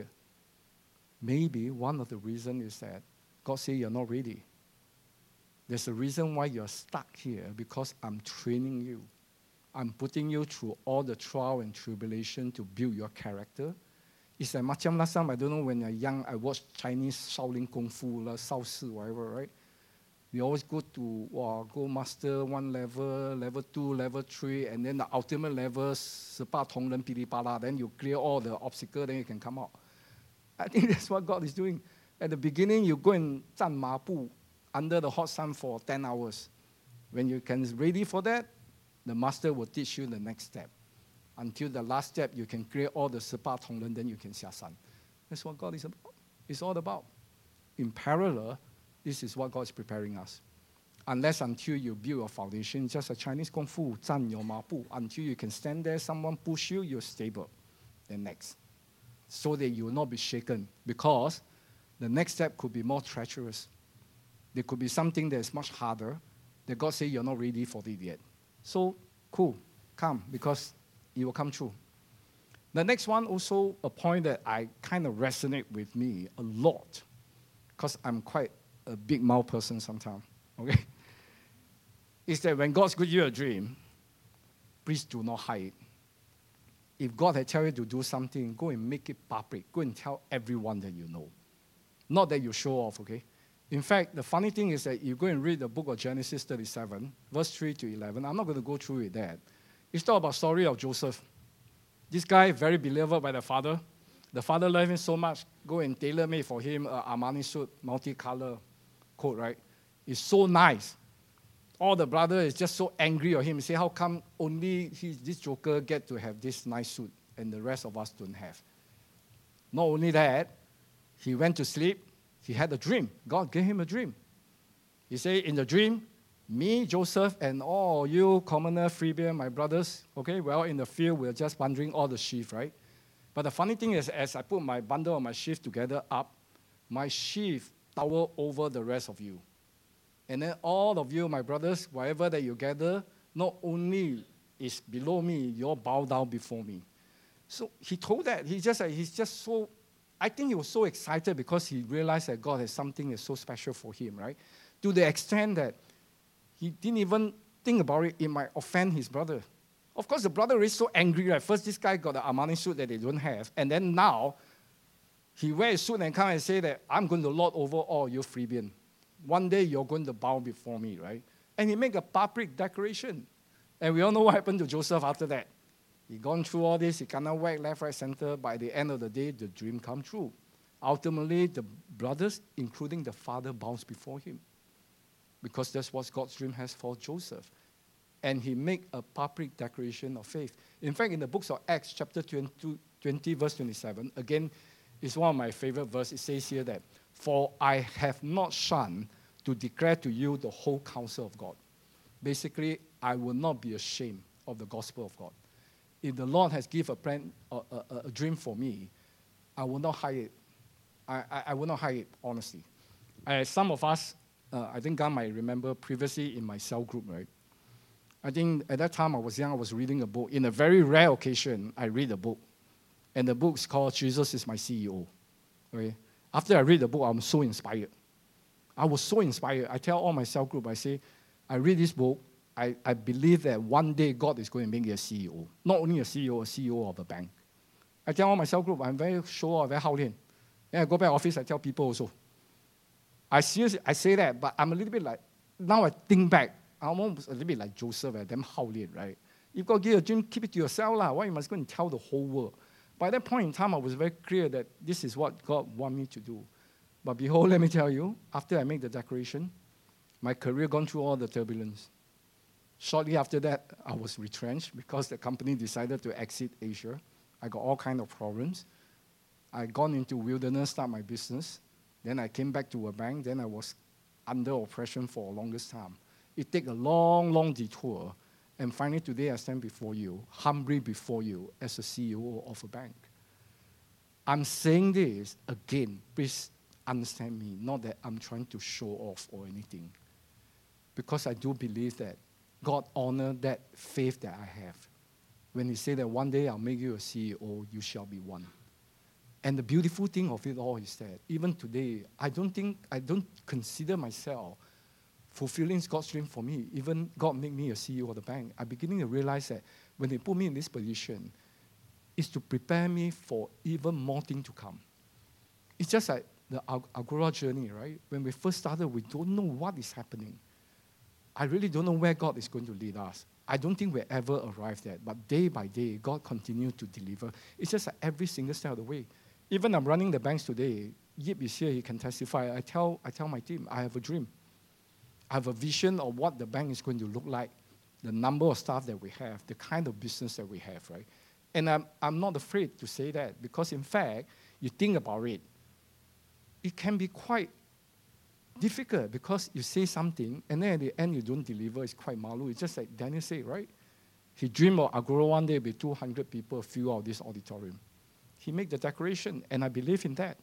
Maybe one of the reasons is that God says you're not ready. There's a reason why you're stuck here, because I'm training you. I'm putting you through all the trial and tribulation to build your character. It's like macam last time, I don't know, when you're young, I watched Chinese Shaolin Kung Fu, Shao Si, whatever, right? We always go to, go master 1 level, level 2, level 3, and then the ultimate level, 18铜人 pilipala, then you clear all the obstacles, then you can come out. I think that's what God is doing. At the beginning, you go and 站马步 under the hot sun for 10 hours. When you can ready for that, the master will teach you the next step. Until the last step, you can clear all the 18铜人, then you can 下山. That's what God is about. It's all about. In parallel, this is what God is preparing us. Unless until you build a foundation, just a Chinese Kung Fu, 站有马步, until you can stand there, someone push you, you're stable. Then next. So that you will not be shaken, because the next step could be more treacherous. There could be something that is much harder that God says you're not ready for it yet. So, cool, come, because it will come true. The next one, also a point that I kind of resonate with me a lot, because I'm quite a big mouth person sometimes, okay? Is that when God gives you a dream, please do not hide it. If God had tell you to do something, go and make it public. Go and tell everyone that you know. Not that you show off, okay? In fact, the funny thing is that you go and read the book of Genesis 37, verse 3 to 11. I'm not going to go through with that. It's talk about the story of Joseph. This guy, very beloved by the father. The father loved him so much, go and tailor-made for him an Armani suit, multicolor coat, right? It's so nice. All the brother is just so angry at him. Say, how come only this joker get to have this nice suit and the rest of us don't have? Not only that, he went to sleep. He had a dream. God gave him a dream. He said, in the dream, me, Joseph, and all you commoner, freebier, my brothers, okay, we're all in the field. We're just bundling all the sheaf, right? But the funny thing is, as I put my bundle of my sheaf together up, my sheaf towered over the rest of you. And then all of you, my brothers, whatever that you gather, not only is below me, you all bow down before me. So he told that. He's just so, I think he was so excited because he realized that God has something that's so special for him, right? To the extent that he didn't even think about it, it might offend his brother. Of course, the brother is so angry, right? First, this guy got the Armani suit that they don't have. And then now, he wears a suit and come and say that, I'm going to lord over all you freebian. One day you're going to bow before me, right? And he made a public declaration. And we all know what happened to Joseph after that. He gone through all this, he cannot whack left, right, center. By the end of the day, the dream come true. Ultimately, the brothers, including the father, bows before him. Because that's what God's dream has for Joseph. And he made a public declaration of faith. In fact, in the books of Acts, chapter 20, verse 27, again, it's one of my favorite verses. It says here that, for I have not shunned to declare to you the whole counsel of God. Basically, I will not be ashamed of the gospel of God. If the Lord has given a dream for me, I will not hide it. I will not hide it, honestly. Some of us, I think God might remember previously in my cell group, right? I think at that time I was young, I was reading a book. In a very rare occasion, I read a book. And the book is called Jesus is My CEO. Okay? After I read the book, I'm so inspired. I was so inspired. I tell all my cell group, I say, I read this book, I believe that one day God is going to make me a CEO. Not only a CEO of a bank. I tell all my cell group, I'm very sure, very hao lian. And I go back office, I tell people also. I say that, but I'm a little bit like, now I think back, I'm almost a little bit like Joseph, them hao lian, right? You've got to give a dream, keep it to yourself. Why you must go and tell the whole world? By that point in time, I was very clear that this is what God wanted me to do. But behold, let me tell you, after I made the declaration, my career gone through all the turbulence. Shortly after that, I was retrenched because the company decided to exit Asia. I got all kinds of problems. I gone into wilderness, start my business. Then I came back to a bank. Then I was under oppression for the longest time. It took a long, long detour. And finally, today I stand before you, humbly before you, as a CEO of a bank. I'm saying this again, please understand me, not that I'm trying to show off or anything. Because I do believe that God honored that faith that I have. When He said that one day I'll make you a CEO, you shall be one. And the beautiful thing of it all is that even today, I don't consider myself fulfilling God's dream for me. Even God made me a CEO of the bank. I'm beginning to realize that when He put me in this position, it's to prepare me for even more things to come. It's just like the Agora journey, right? When we first started, we don't know what is happening. I really don't know where God is going to lead us. I don't think we ever arrived there. But day by day, God continued to deliver. It's just like every single step of the way. Even I'm running the banks today. Yip is here, he can testify. I tell my team, I have a dream. I have a vision of what the bank is going to look like, the number of staff that we have, the kind of business that we have, right? And I'm not afraid to say that because, in fact, you think about it, it can be quite difficult because you say something and then at the end you don't deliver. It's quite malu. It's just like Daniel said, right? He dreamed of Agora one day with 200 people fill out this auditorium. He made the declaration, and I believe in that.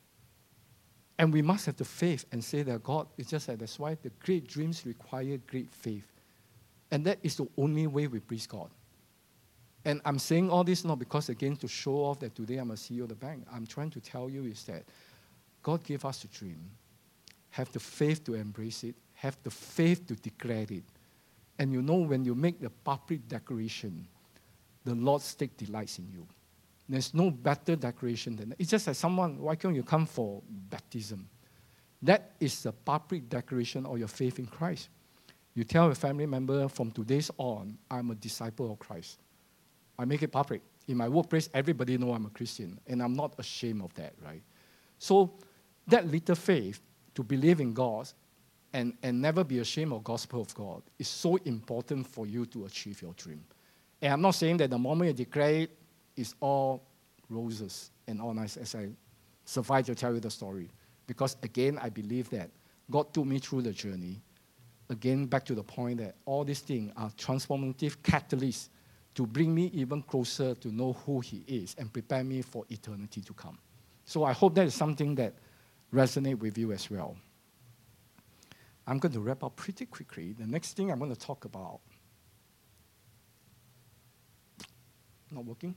And we must have the faith and say that God is just like, that's why the great dreams require great faith. And that is the only way we please God. And I'm saying all this not because, again, to show off that today I'm a CEO of the bank. I'm trying to tell you is that God gave us a dream. Have the faith to embrace it. Have the faith to declare it. And you know when you make the public declaration, the Lord take delights in you. There's no better declaration than that. It's just like someone, why can't you come for baptism? That is the public declaration of your faith in Christ. You tell a family member, from today's on, I'm a disciple of Christ. I make it public. In my workplace, everybody knows I'm a Christian, and I'm not ashamed of that, right? So that little faith to believe in God and never be ashamed of the gospel of God is so important for you to achieve your dream. And I'm not saying that the moment you declare it, it's all roses and all nice as I survive to tell you the story. Because again, I believe that God took me through the journey. Again, back to the point that all these things are transformative catalysts to bring me even closer to know who He is and prepare me for eternity to come. So I hope that is something that resonates with you as well. I'm going to wrap up pretty quickly. The next thing I'm going to talk about. Not working?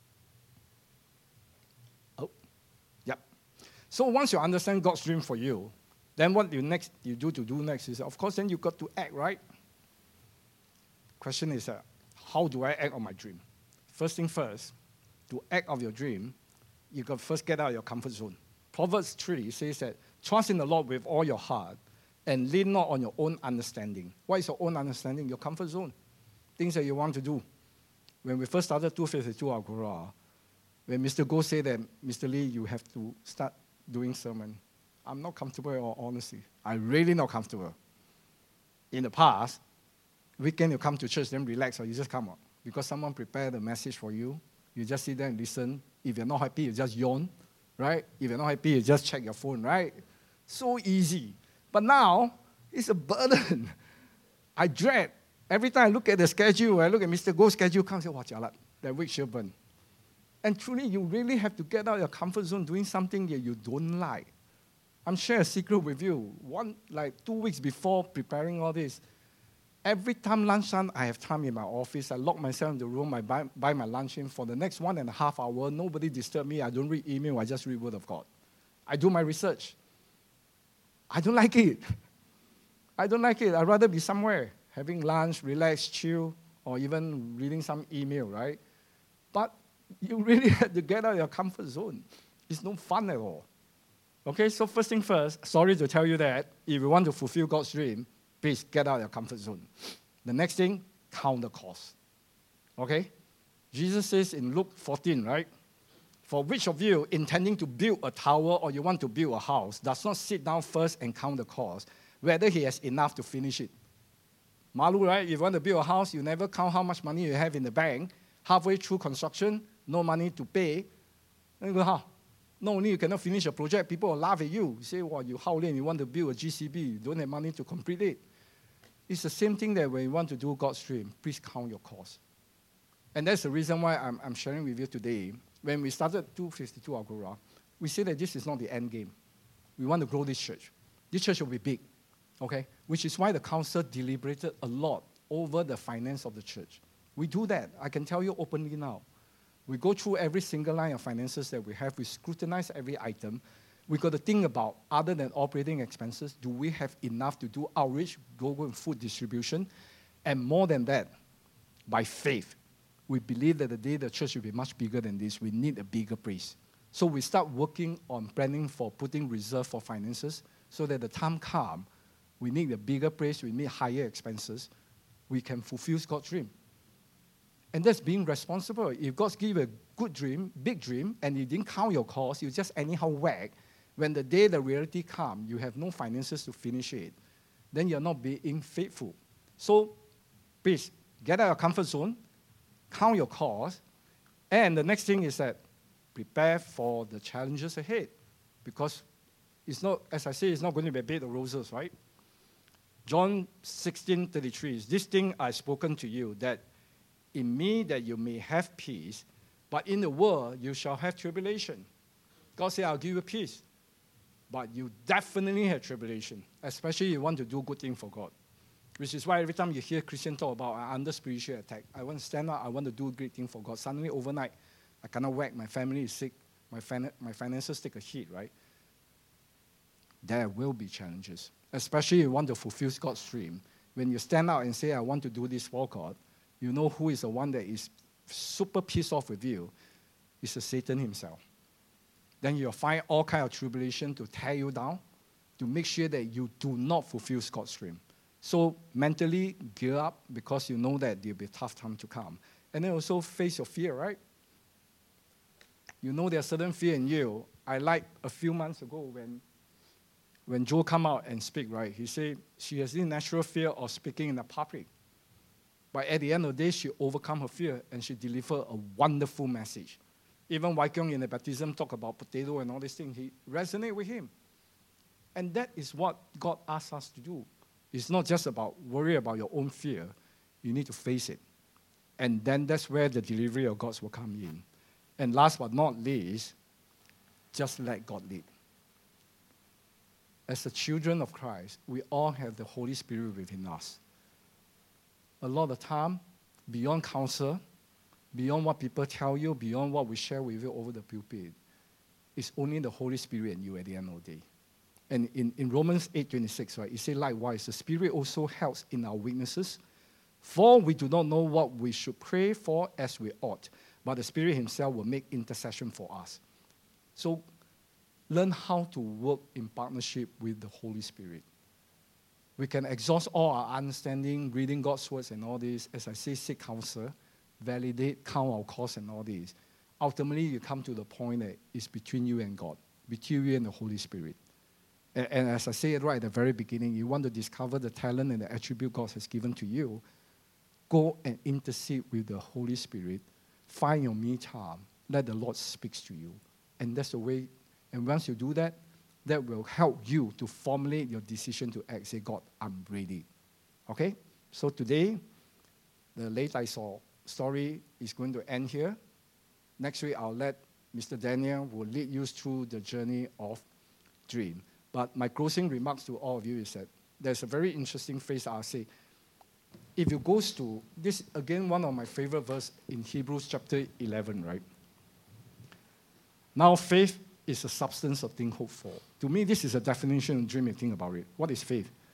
Oh, yep. So once you understand God's dream for you, then what you do next is, of course, then you got to act, right? Question is, how do I act on my dream? First thing first, to act on your dream, you got to first get out of your comfort zone. Proverbs 3 says that, trust in the Lord with all your heart and lean not on your own understanding. What is your own understanding? Your comfort zone. Things that you want to do. When we first started 252 Agora, when Mr. Goh said that, Mr. Lee, you have to start doing sermon, I'm not comfortable in all honesty. I'm really not comfortable. In the past, weekend you come to church, then relax, or you just come out. Because someone prepared a message for you, you just sit there and listen. If you're not happy, you just yawn, right? If you're not happy, you just check your phone, right? So easy. But now, it's a burden. I dread. Every time I look at the schedule, I look at Mr. Go's schedule, come and say, watch out, that week should burn. And truly, you really have to get out of your comfort zone doing something that you don't like. I'm sharing a secret with you. 2 weeks before preparing all this, every time lunchtime, I have time in my office. I lock myself in the room. I buy my lunch in. For the next 1.5 hours, nobody disturb me. I don't read email. I just read Word of God. I do my research. I don't like it. I don't like it. I'd rather be somewhere, having lunch, relax, chill, or even reading some email, right? But you really have to get out of your comfort zone. It's no fun at all. Okay, so first thing first, sorry to tell you that, if you want to fulfill God's dream, please get out of your comfort zone. The next thing, count the cost. Okay? Jesus says in Luke 14, right? For which of you, intending to build a tower or you want to build a house, does not sit down first and count the cost, whether he has enough to finish it? Malu, right? If you want to build a house, you never count how much money you have in the bank. Halfway through construction, no money to pay. Then you go, how? Not only you cannot finish a project, people will laugh at you. You say, well, you howling, you want to build a GCB, you don't have money to complete it. It's the same thing that when you want to do God's dream, please count your cost. And that's the reason why I'm sharing with you today. When we started 252 Agora, we said that this is not the end game. We want to grow this church. This church will be big, okay? Which is why the council deliberated a lot over the finance of the church. We do that. I can tell you openly now. We go through every single line of finances that we have. We scrutinize every item. We got to think about, other than operating expenses, do we have enough to do outreach, global food distribution? And more than that, by faith, we believe that the day the church will be much bigger than this, we need a bigger place. So we start working on planning for putting reserve for finances so that the time comes, we need a bigger place, we need higher expenses, we can fulfill God's dream. And that's being responsible. If God gives you a good dream, big dream, and you didn't count your costs, you just anyhow whack, when the day the reality comes, you have no finances to finish it, then you're not being faithful. So please, get out of your comfort zone, count your costs, and the next thing is that prepare for the challenges ahead. Because it's not, as I say, it's not going to be a bed of roses, right? John 16:33 is, this thing I've spoken to you, that in me that you may have peace, but in the world you shall have tribulation. God said, I'll give you peace. But you definitely have tribulation, especially if you want to do good things for God. Which is why every time you hear Christians talk about, I'm under spiritual attack, I want to stand up, I want to do a great thing for God. Suddenly, overnight, I cannot work, my family is sick, my finances take a hit, right? There will be challenges, especially if you want to fulfill God's dream. When you stand out and say, I want to do this for God, you know who is the one that is super pissed off with you. It's the Satan himself. Then you'll find all kinds of tribulation to tear you down, to make sure that you do not fulfill God's dream. So mentally gear up, because you know that there'll be a tough time to come. And then also face your fear, right? You know there's certain fear in you. I like a few months ago when Joe come out and speak, right? He said she has this natural fear of speaking in the public. But at the end of the day, she overcome her fear and she delivered a wonderful message. Even Wai Kiong in the baptism talk about potato and all these things. He resonated with him. And that is what God asks us to do. It's not just about worry about your own fear. You need to face it. And then that's where the delivery of God's will come in. And last but not least, just let God lead. As the children of Christ, we all have the Holy Spirit within us. A lot of time, beyond counsel, beyond what people tell you, beyond what we share with you over the pulpit, it's only the Holy Spirit and you at the end of the day. And in Romans 8:26, right, it says, likewise, the Spirit also helps in our weaknesses, for we do not know what we should pray for as we ought, but the Spirit himself will make intercession for us. So learn how to work in partnership with the Holy Spirit. We can exhaust all our understanding, reading God's words and all this. As I say, seek counsel, validate, count our costs and all this. Ultimately, you come to the point that it's between you and God, between you and the Holy Spirit. And as I said right at the very beginning, you want to discover the talent and the attribute God has given to you, go and intercede with the Holy Spirit. Find your me time. Let the Lord speak to you. And that's the way. And once you do that, that will help you to formulate your decision to act. Say, God, I'm ready. Okay? So today, the Late I Saw story is going to end here. Next week, I'll let Mr. Daniel will lead you through the journey of dream. But my closing remarks to all of you is that there's a very interesting phrase I'll say. If you go to this, again, one of my favorite verse in Hebrews chapter 11, right? Now faith is the substance of things hoped for. To me, this is a definition of dream. You think about it. What is faith?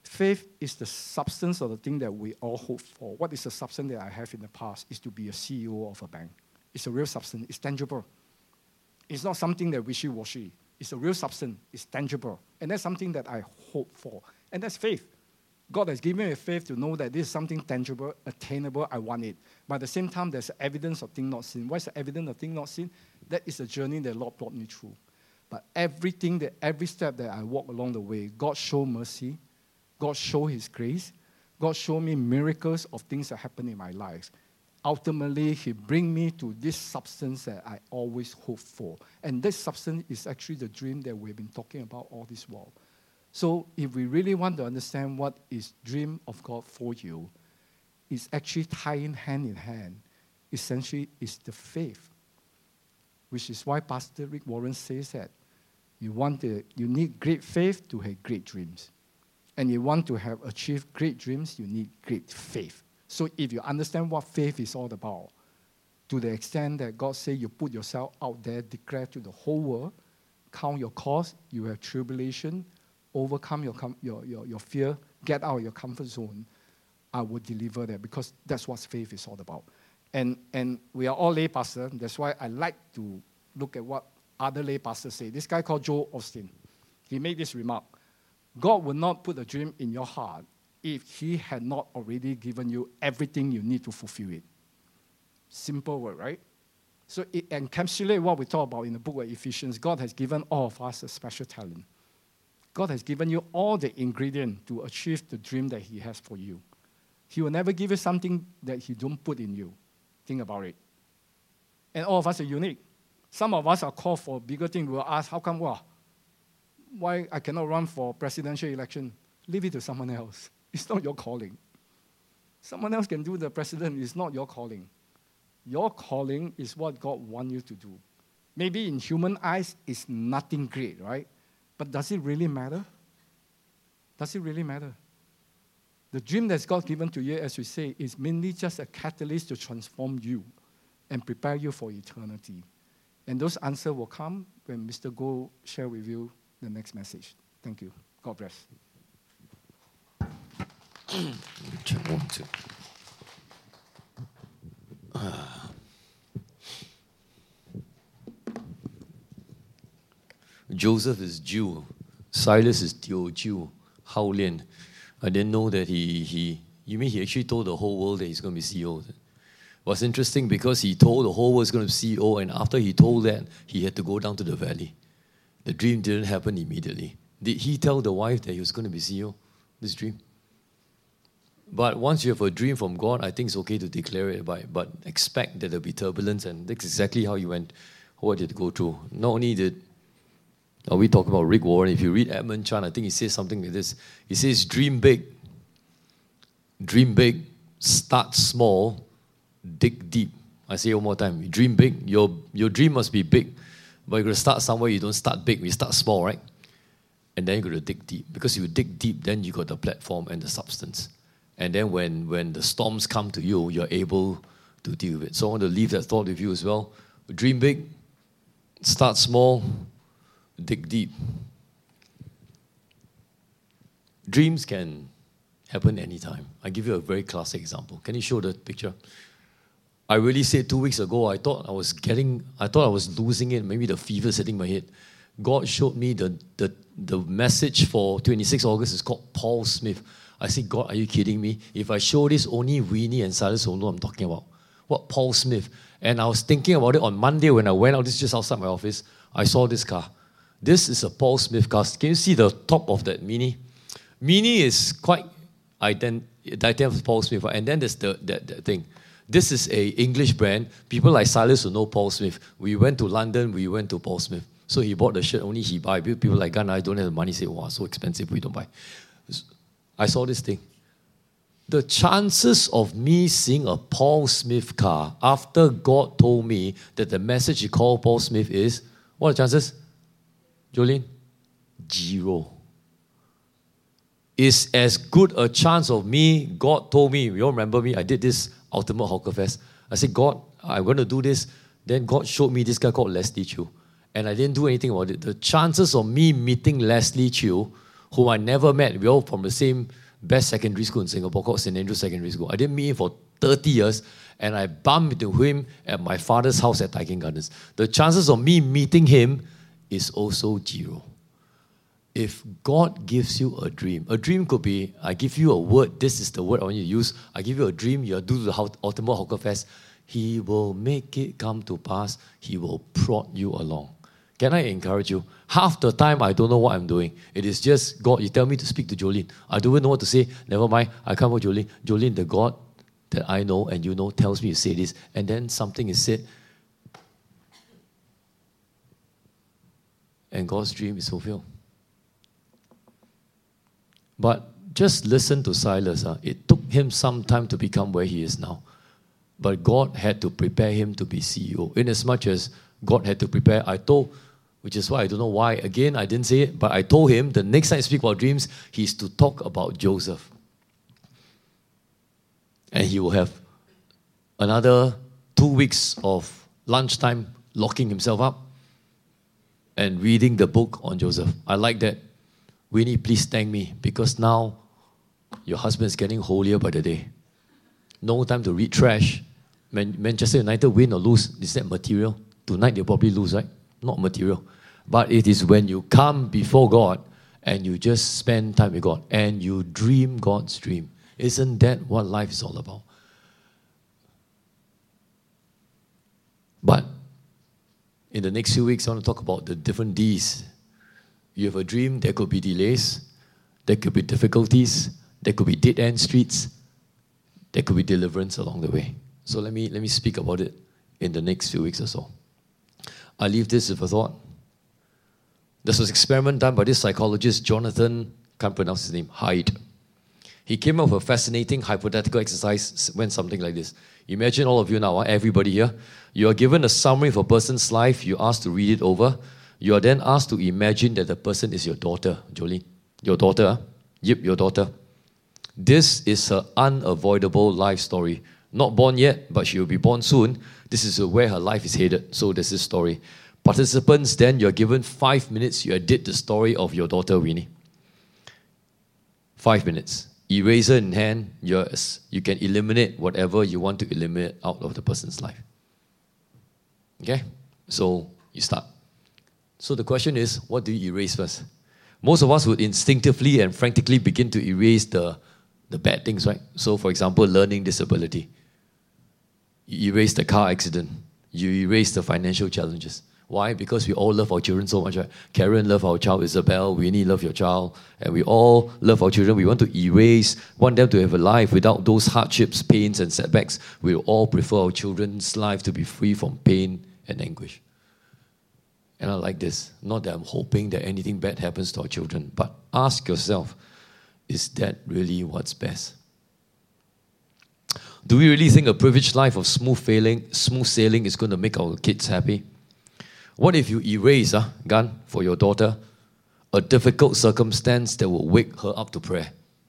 Faith is the substance of the thing that we all hope for. What is the substance that I have in the past is to be a CEO of a bank. It's a real substance. It's tangible. It's not something that wishy-washy. It's a real substance. It's tangible. And that's something that I hope for. And that's faith. God has given me faith to know that this is something tangible, attainable, I want it. But at the same time, there's evidence of things not seen. What is the evidence of things not seen? That is the journey that the Lord brought me through. But every step that I walk along the way, God showed mercy. God showed His grace. God showed me miracles of things that happen in my life. Ultimately, He bring me to this substance that I always hope for. And this substance is actually the dream that we've been talking about all this while. So if we really want to understand what is dream of God for you, it's actually tying hand in hand. Essentially, it's the faith, which is why Pastor Rick Warren says that you need great faith to have great dreams. And you want to have achieved great dreams, you need great faith. So if you understand what faith is all about, to the extent that God says you put yourself out there, declare to the whole world, count your cost, you have tribulation, overcome your fear, get out of your comfort zone, I will deliver that, because that's what faith is all about. And we are all lay pastors. That's why I like to look at what other lay pastors say. This guy called Joel Osteen, he made this remark: God will not put a dream in your heart if He had not already given you everything you need to fulfill it. Simple word, right? So it encapsulates what we talk about in the book of Ephesians. God has given all of us a special talent. God has given you all the ingredients to achieve the dream that He has for you. He will never give you something that He don't put in you. Think about it. And all of us are unique. Some of us are called for bigger things. We will ask, how come, why I cannot run for presidential election? Leave it to someone else. It's not your calling. Someone else can do the president. It's not your calling. Your calling is what God wants you to do. Maybe in human eyes, it's nothing great, right? But does it really matter? Does it really matter? The dream that God given to you, as we say, is mainly just a catalyst to transform you and prepare you for eternity. And those answers will come when Mr. Goh share with you the next message. Thank you. God bless. Check 1, 2. Joseph is Jew. Silas is Teochew. Hao Lian. I didn't know that you mean he actually told the whole world that he's going to be CEO? What's interesting, because he told the whole world he's going to be CEO, and after he told that, he had to go down to the valley. The dream didn't happen immediately. Did he tell the wife that he was going to be CEO? This dream? But once you have a dream from God, I think it's okay to declare it, but expect that there'll be turbulence, and that's exactly how he went, what did go through. Not only are we talking about Rick Warren? If you read Edmund Chan, I think he says something like this. He says, dream big, start small, dig deep. I say it one more time. You dream big, your dream must be big, but you're going to start somewhere. You don't start big, you start small, right? And then you're going to dig deep. Because if you dig deep, then you got the platform and the substance. And then when the storms come to you, you're able to deal with it. So I want to leave that thought with you as well. Dream big, start small, dig deep. Dreams can happen anytime. I give you a very classic example. Can you show the picture? I really said 2 weeks ago, I thought I was losing it, maybe the fever sitting in my head. God showed me the message for 26 August is called Paul Smith. I said, God, are you kidding me? If I show this, only Winnie and Silas will know what I'm talking about. What, Paul Smith? And I was thinking about it on Monday when I went out, this is just outside my office. I saw this car. This is a Paul Smith car. Can you see the top of that Mini? Mini is quite identical with Paul Smith. And then there's that thing. This is a English brand. People like Silas will know Paul Smith. We went to London, we went to Paul Smith. So he bought the shirt, only he buy. People like Ghana, I don't have the money, say, wow, so expensive, we don't buy. I saw this thing. The chances of me seeing a Paul Smith car after God told me that the message he called Paul Smith is, what are the chances? Jolene? 0. Is as good a chance of me, God told me, you all remember me, I did this Ultimate Hawker Fest. I said, God, I'm going to do this. Then God showed me this guy called Leslie Chew. And I didn't do anything about it. The chances of me meeting Leslie Chew whom I never met. We're all from the same best secondary school in Singapore called St. Andrews Secondary School. I didn't meet him for 30 years, and I bumped into him at my father's house at Tai Keng Gardens. The chances of me meeting him is also zero. If God gives you a dream could be, I give you a word, this is the word I want you to use. I give you a dream, you're due to the Ultimate Hawker Fest. He will make it come to pass. He will prod you along. Can I encourage you? Half the time, I don't know what I'm doing. It is just, God, you tell me to speak to Jolene. I don't even know what to say. Never mind, I come with Jolene. Jolene, the God that I know and you know tells me to say this. And then something is said. And God's dream is fulfilled. But just listen to Silas. It took him some time to become where he is now. But God had to prepare him to be CEO. In as much as God had to prepare, which is why I don't know why, again, I didn't say it, but I told him the next time I speak about dreams, he's to talk about Joseph. And he will have another 2 weeks of lunchtime locking himself up and reading the book on Joseph. I like that. Winnie, please thank me, because now your husband is getting holier by the day. No time to read trash. Manchester United win or lose, is that material? Tonight they'll probably lose, right? Not material. But it is when you come before God and you just spend time with God and you dream God's dream. Isn't that what life is all about? But in the next few weeks, I want to talk about the different Ds. You have a dream, there could be delays, there could be difficulties, there could be dead-end streets, there could be deliverance along the way. So let me speak about it in the next few weeks or so. I leave this with a thought. This was an experiment done by this psychologist, Jonathan, can't pronounce his name, Haidt. He came up with a fascinating hypothetical exercise, went something like this. Imagine all of you now, everybody here, you are given a summary of a person's life, you're asked to read it over. You are then asked to imagine that the person is your daughter, Jolene. Your daughter, Yep, your daughter. This is her unavoidable life story. Not born yet, but she will be born soon. This is where her life is headed. So there's this story. Participants, then you're given 5 minutes. You edit the story of your daughter, Winnie. 5 minutes. Eraser in hand, you can eliminate whatever you want to eliminate out of the person's life. Okay? So you start. So the question is, what do you erase first? Most of us would instinctively and frantically begin to erase the bad things, right? So for example, learning disability. You erase the car accident. You erase the financial challenges. Why? Because we all love our children so much, right? Karen loves our child, Isabel, Winnie loves your child, and we all love our children. We want to erase, want them to have a life without those hardships, pains, and setbacks. We all prefer our children's life to be free from pain and anguish. And I like this. Not that I'm hoping that anything bad happens to our children, but ask yourself, is that really what's best? Do we really think a privileged life of smooth sailing is going to make our kids happy? What if you erase, Gan, for your daughter, a difficult circumstance that will wake her up to prayer?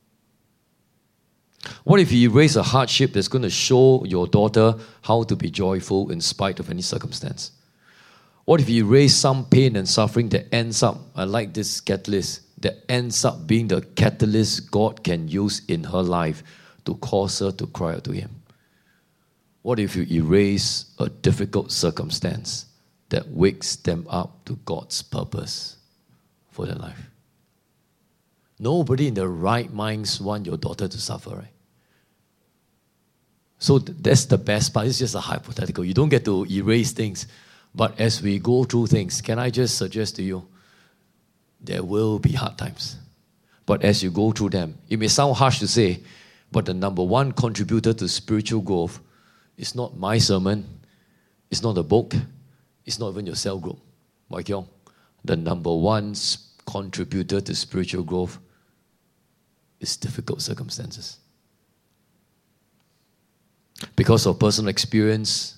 What if you erase a hardship that's going to show your daughter how to be joyful in spite of any circumstance? What if you erase some pain and suffering that ends up, I like this catalyst, that ends up being the catalyst God can use in her life to cause her to cry out to Him? What if you erase a difficult circumstance that wakes them up to God's purpose for their life? Nobody in their right minds want your daughter to suffer, right? So that's the best part. It's just a hypothetical. You don't get to erase things. But as we go through things, can I just suggest to you, there will be hard times. But as you go through them, it may sound harsh to say, but the number one contributor to spiritual growth is not my sermon, it's not a book, it's not even your cell group. The number one contributor to spiritual growth is difficult circumstances. Because of personal experience,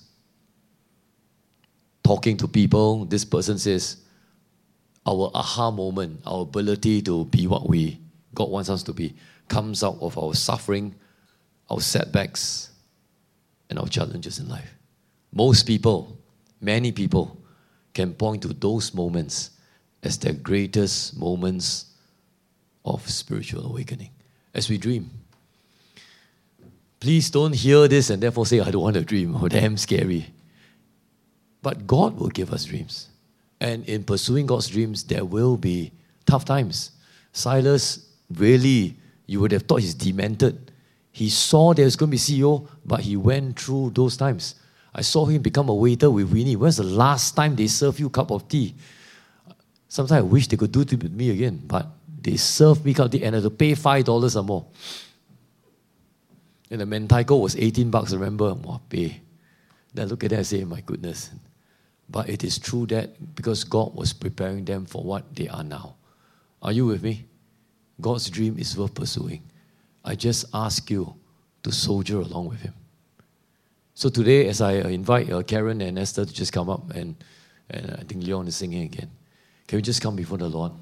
talking to people, this person says, our aha moment, our ability to be what God wants us to be, comes out of our suffering, our setbacks, and our challenges in life. Most people, many people, can point to those moments as their greatest moments of spiritual awakening as we dream. Please don't hear this and therefore say, I don't want to dream. Oh, damn scary. But God will give us dreams. And in pursuing God's dreams, there will be tough times. Silas, really, you would have thought he's demented. He saw there's going to be CEO, but he went through those times. I saw him become a waiter with Winnie. When's the last time they served you a cup of tea? Sometimes I wish they could do it with me again, but they served me cup of tea and I had to pay $5 or more. And the mentaiko was $18, I remember. Wow, pay. Then I look at that and say, my goodness. But it is true that because God was preparing them for what they are now. Are you with me? God's dream is worth pursuing. I just ask you to soldier along with Him. So today, as I invite Karen and Esther to just come up, and I think Leon is singing again. Can we just come before the Lord?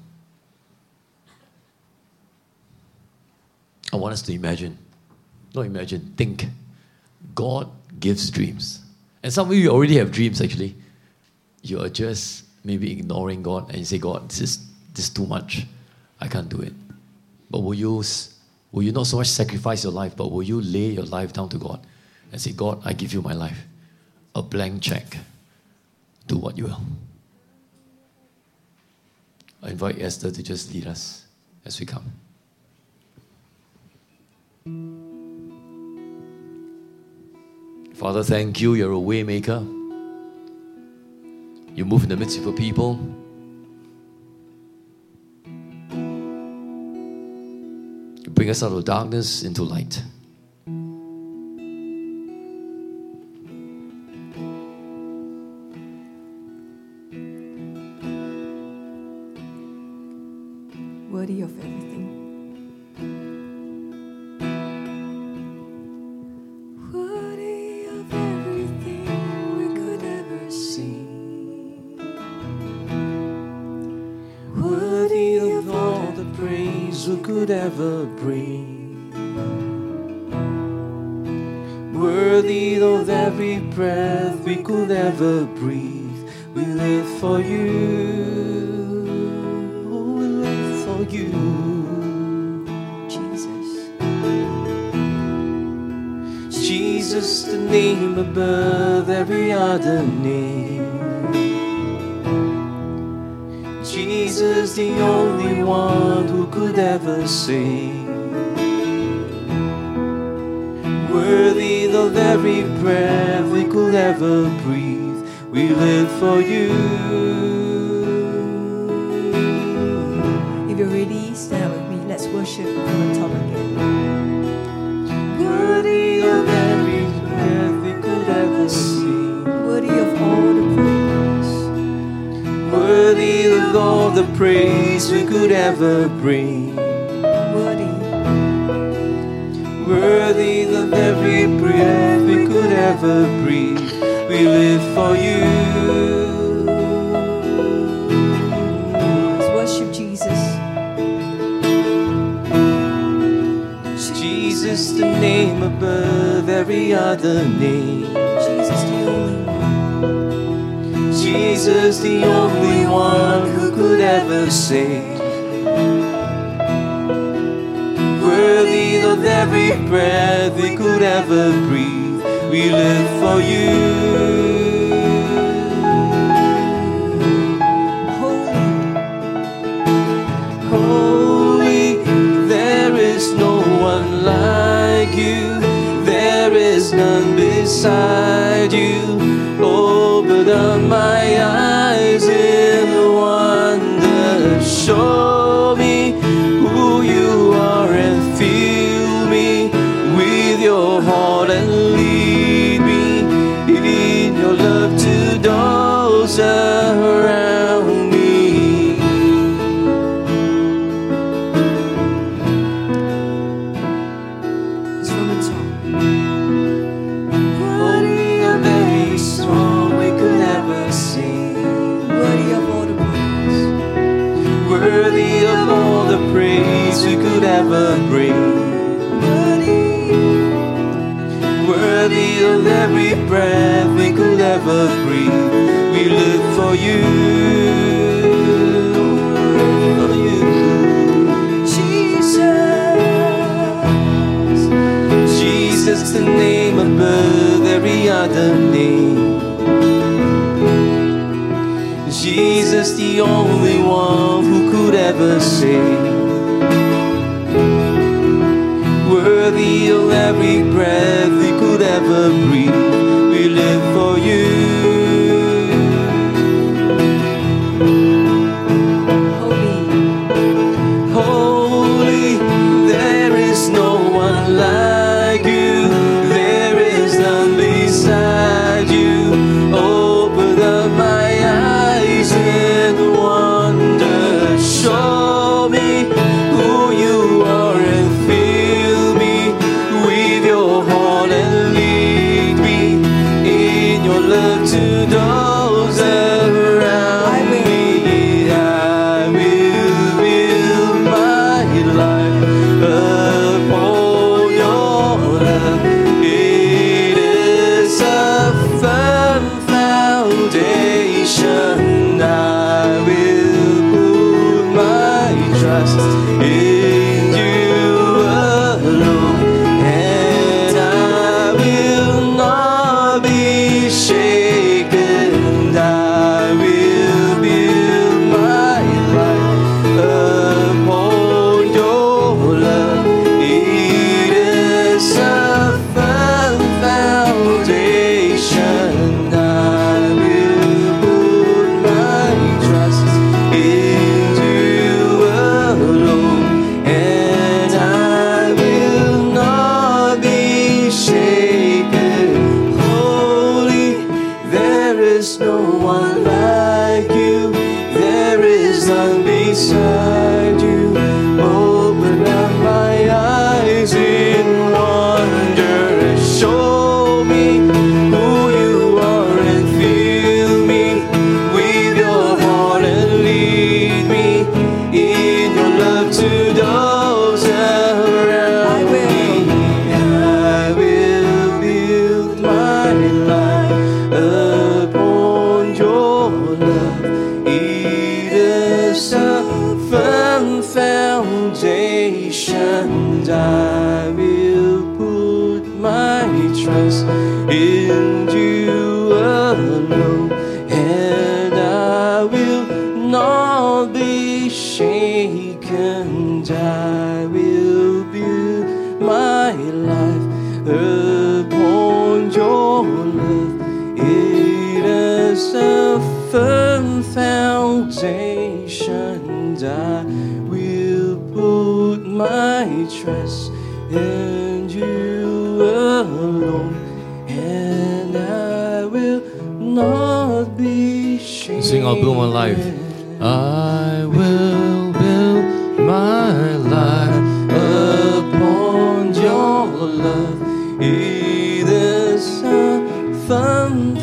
I want us to imagine. Not imagine, think. God gives dreams. And some of you already have dreams, actually. You are just maybe ignoring God and you say, God, this is too much. I can't do it. But will you not so much sacrifice your life, but will you lay your life down to God and say, God, I give you my life. A blank check. Do what you will. I invite Esther to just lead us as we come. Father, thank you. You're a way maker. You move in the midst of your people. You bring us out of darkness into light. Worthy of everything. Worthy of everything we could ever see. Worthy of all the praise we could ever bring. Worthy of every breath we could ever breathe. We live for you. Oh, we live for you. Jesus. Jesus, the name above every other name. Jesus, the only one who could ever save. Worthy of every breath we could ever breathe. We live for you. If you're ready, stand up with me. Let's worship from the top again. Worthy of every breath we could ever see. Worthy of all the praise. Worthy of all the praise we could ever bring. Worthy. Worthy of every breath we could ever breathe. We live for you. Let's worship Jesus. Jesus, the name above every other name. Jesus, the only one. Jesus, the only one who could ever save. Worthy of every breath we could ever breathe. We live for you. Holy. Holy, there is no one like you. There is none beside you. Open my eyes in wonder. Show me who you are and fill me with your heart and lead me in your love to those around me. It's from the top. Worthy of every song we could ever sing. Worthy of all the praise. Worthy of all the praise we could ever bring. Worthy of every breath we could ever breathe. We live for you. For you. Jesus. Jesus, the only one who could ever save. Worthy of every breath we could ever breathe, we live for you. Holy, there is no one like you, there is none beside you. Open up my eyes in wonder, show me who you are and fill me with your heart and lead me in your love to those around me. I will build my life upon your love. It is a firm foundation. I will put my trust in you alone, and I will not be shaken. I will build my life upon your love. It is a firm foundation. I will put my trust in you alone, and I will not be shaken. Holy, there is no one like you, there is none beside you. Open up my eyes in wonder, show me who you are and fill me with your heart and lead me in your love to those around me. I will build my life upon your love. It is a firm foundation. I will put my trust in you alone, and I will not be shaken. I will build my life upon your love. It is a firm foundation. I will put my trust in you alone, and I will not be shaken. Sing, I'll build my life. I will build my life upon your love. It is a firm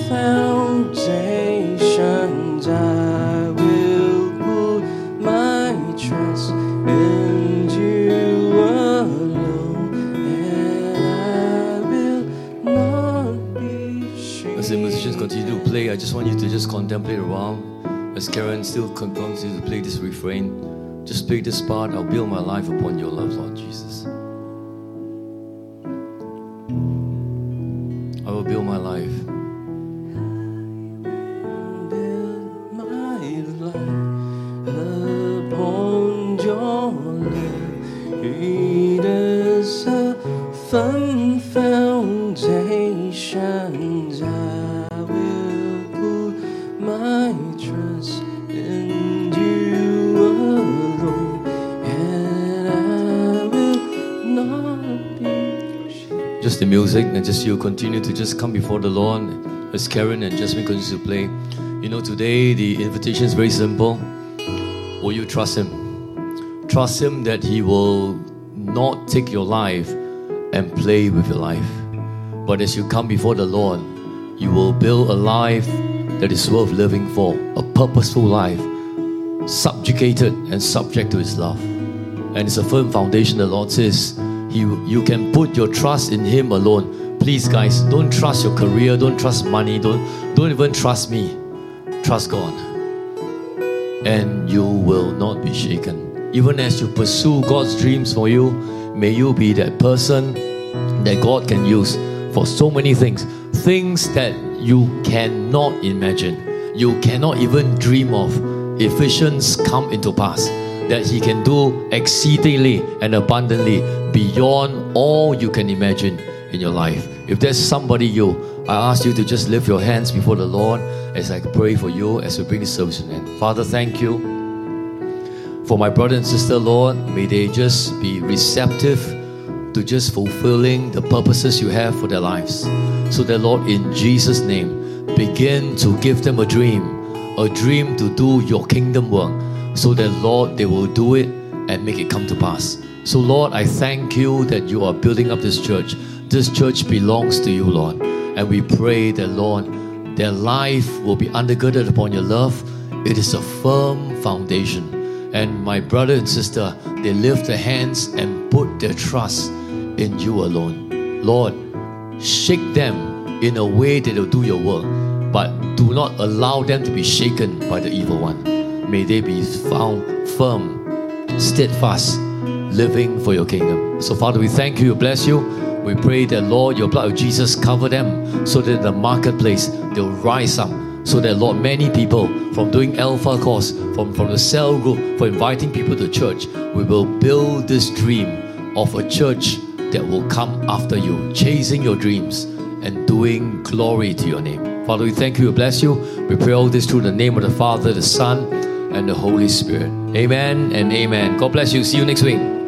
foundation. I will put my trust in you alone, and I will not be shaken. As the musicians continue to play, I just want you to just contemplate a while. As Karen still continues to play this refrain, just play this part. I'll build my life upon your love, Lord Jesus. I will build my life. Build my life upon your love. It is a firm foundation. I will put my trust in you alone, and I will not be shaken. Just the music and just you continue to just come before the Lord as Karen and Jasmine continue to play. You know, today the invitation is very simple. Will you trust Him? Trust Him that He will not take your life and play with your life. But as you come before the Lord, you will build a life that is worth living for, a purposeful life, subjugated and subject to His love. And it's a firm foundation. The Lord says, you can put your trust in Him alone. Please guys, don't trust your career, don't trust money, don't even trust me. Trust God. And you will not be shaken. Even as you pursue God's dreams for you, may you be that person that God can use for so many things. Things that you cannot imagine. you cannot even dream of, Ephesians come into pass, that He can do exceedingly and abundantly beyond all you can imagine in your life. If there's somebody I ask you to just lift your hands before the Lord as I pray for you as we bring this service to an end. Father, thank you for my brother and sister, Lord. May they just be receptive to just fulfilling the purposes you have for their lives. So that, Lord, in Jesus' name, begin to give them a dream to do your kingdom work, so that, Lord, they will do it and make it come to pass. So, Lord, I thank you that you are building up this church. This church belongs to you, Lord. And we pray that, Lord, their life will be undergirded upon your love. It is a firm foundation. And my brother and sister, they lift their hands and put their trust in you alone. Lord, shake them in a way that they'll do your work, but do not allow them to be shaken by the evil one. May they be found firm, steadfast, living for your kingdom. So, Father, we thank you, bless you. We pray that, Lord, your blood of Jesus cover them, so that in the marketplace they'll rise up, so that, Lord, many people from doing Alpha course, from the cell group, for inviting people to church, we will build this dream of a church that will come after you, chasing your dreams and doing glory to your name. Father, we thank you, we bless you. We pray all this through the name of the Father, the Son, and the Holy Spirit. Amen and amen. God bless you. See you next week.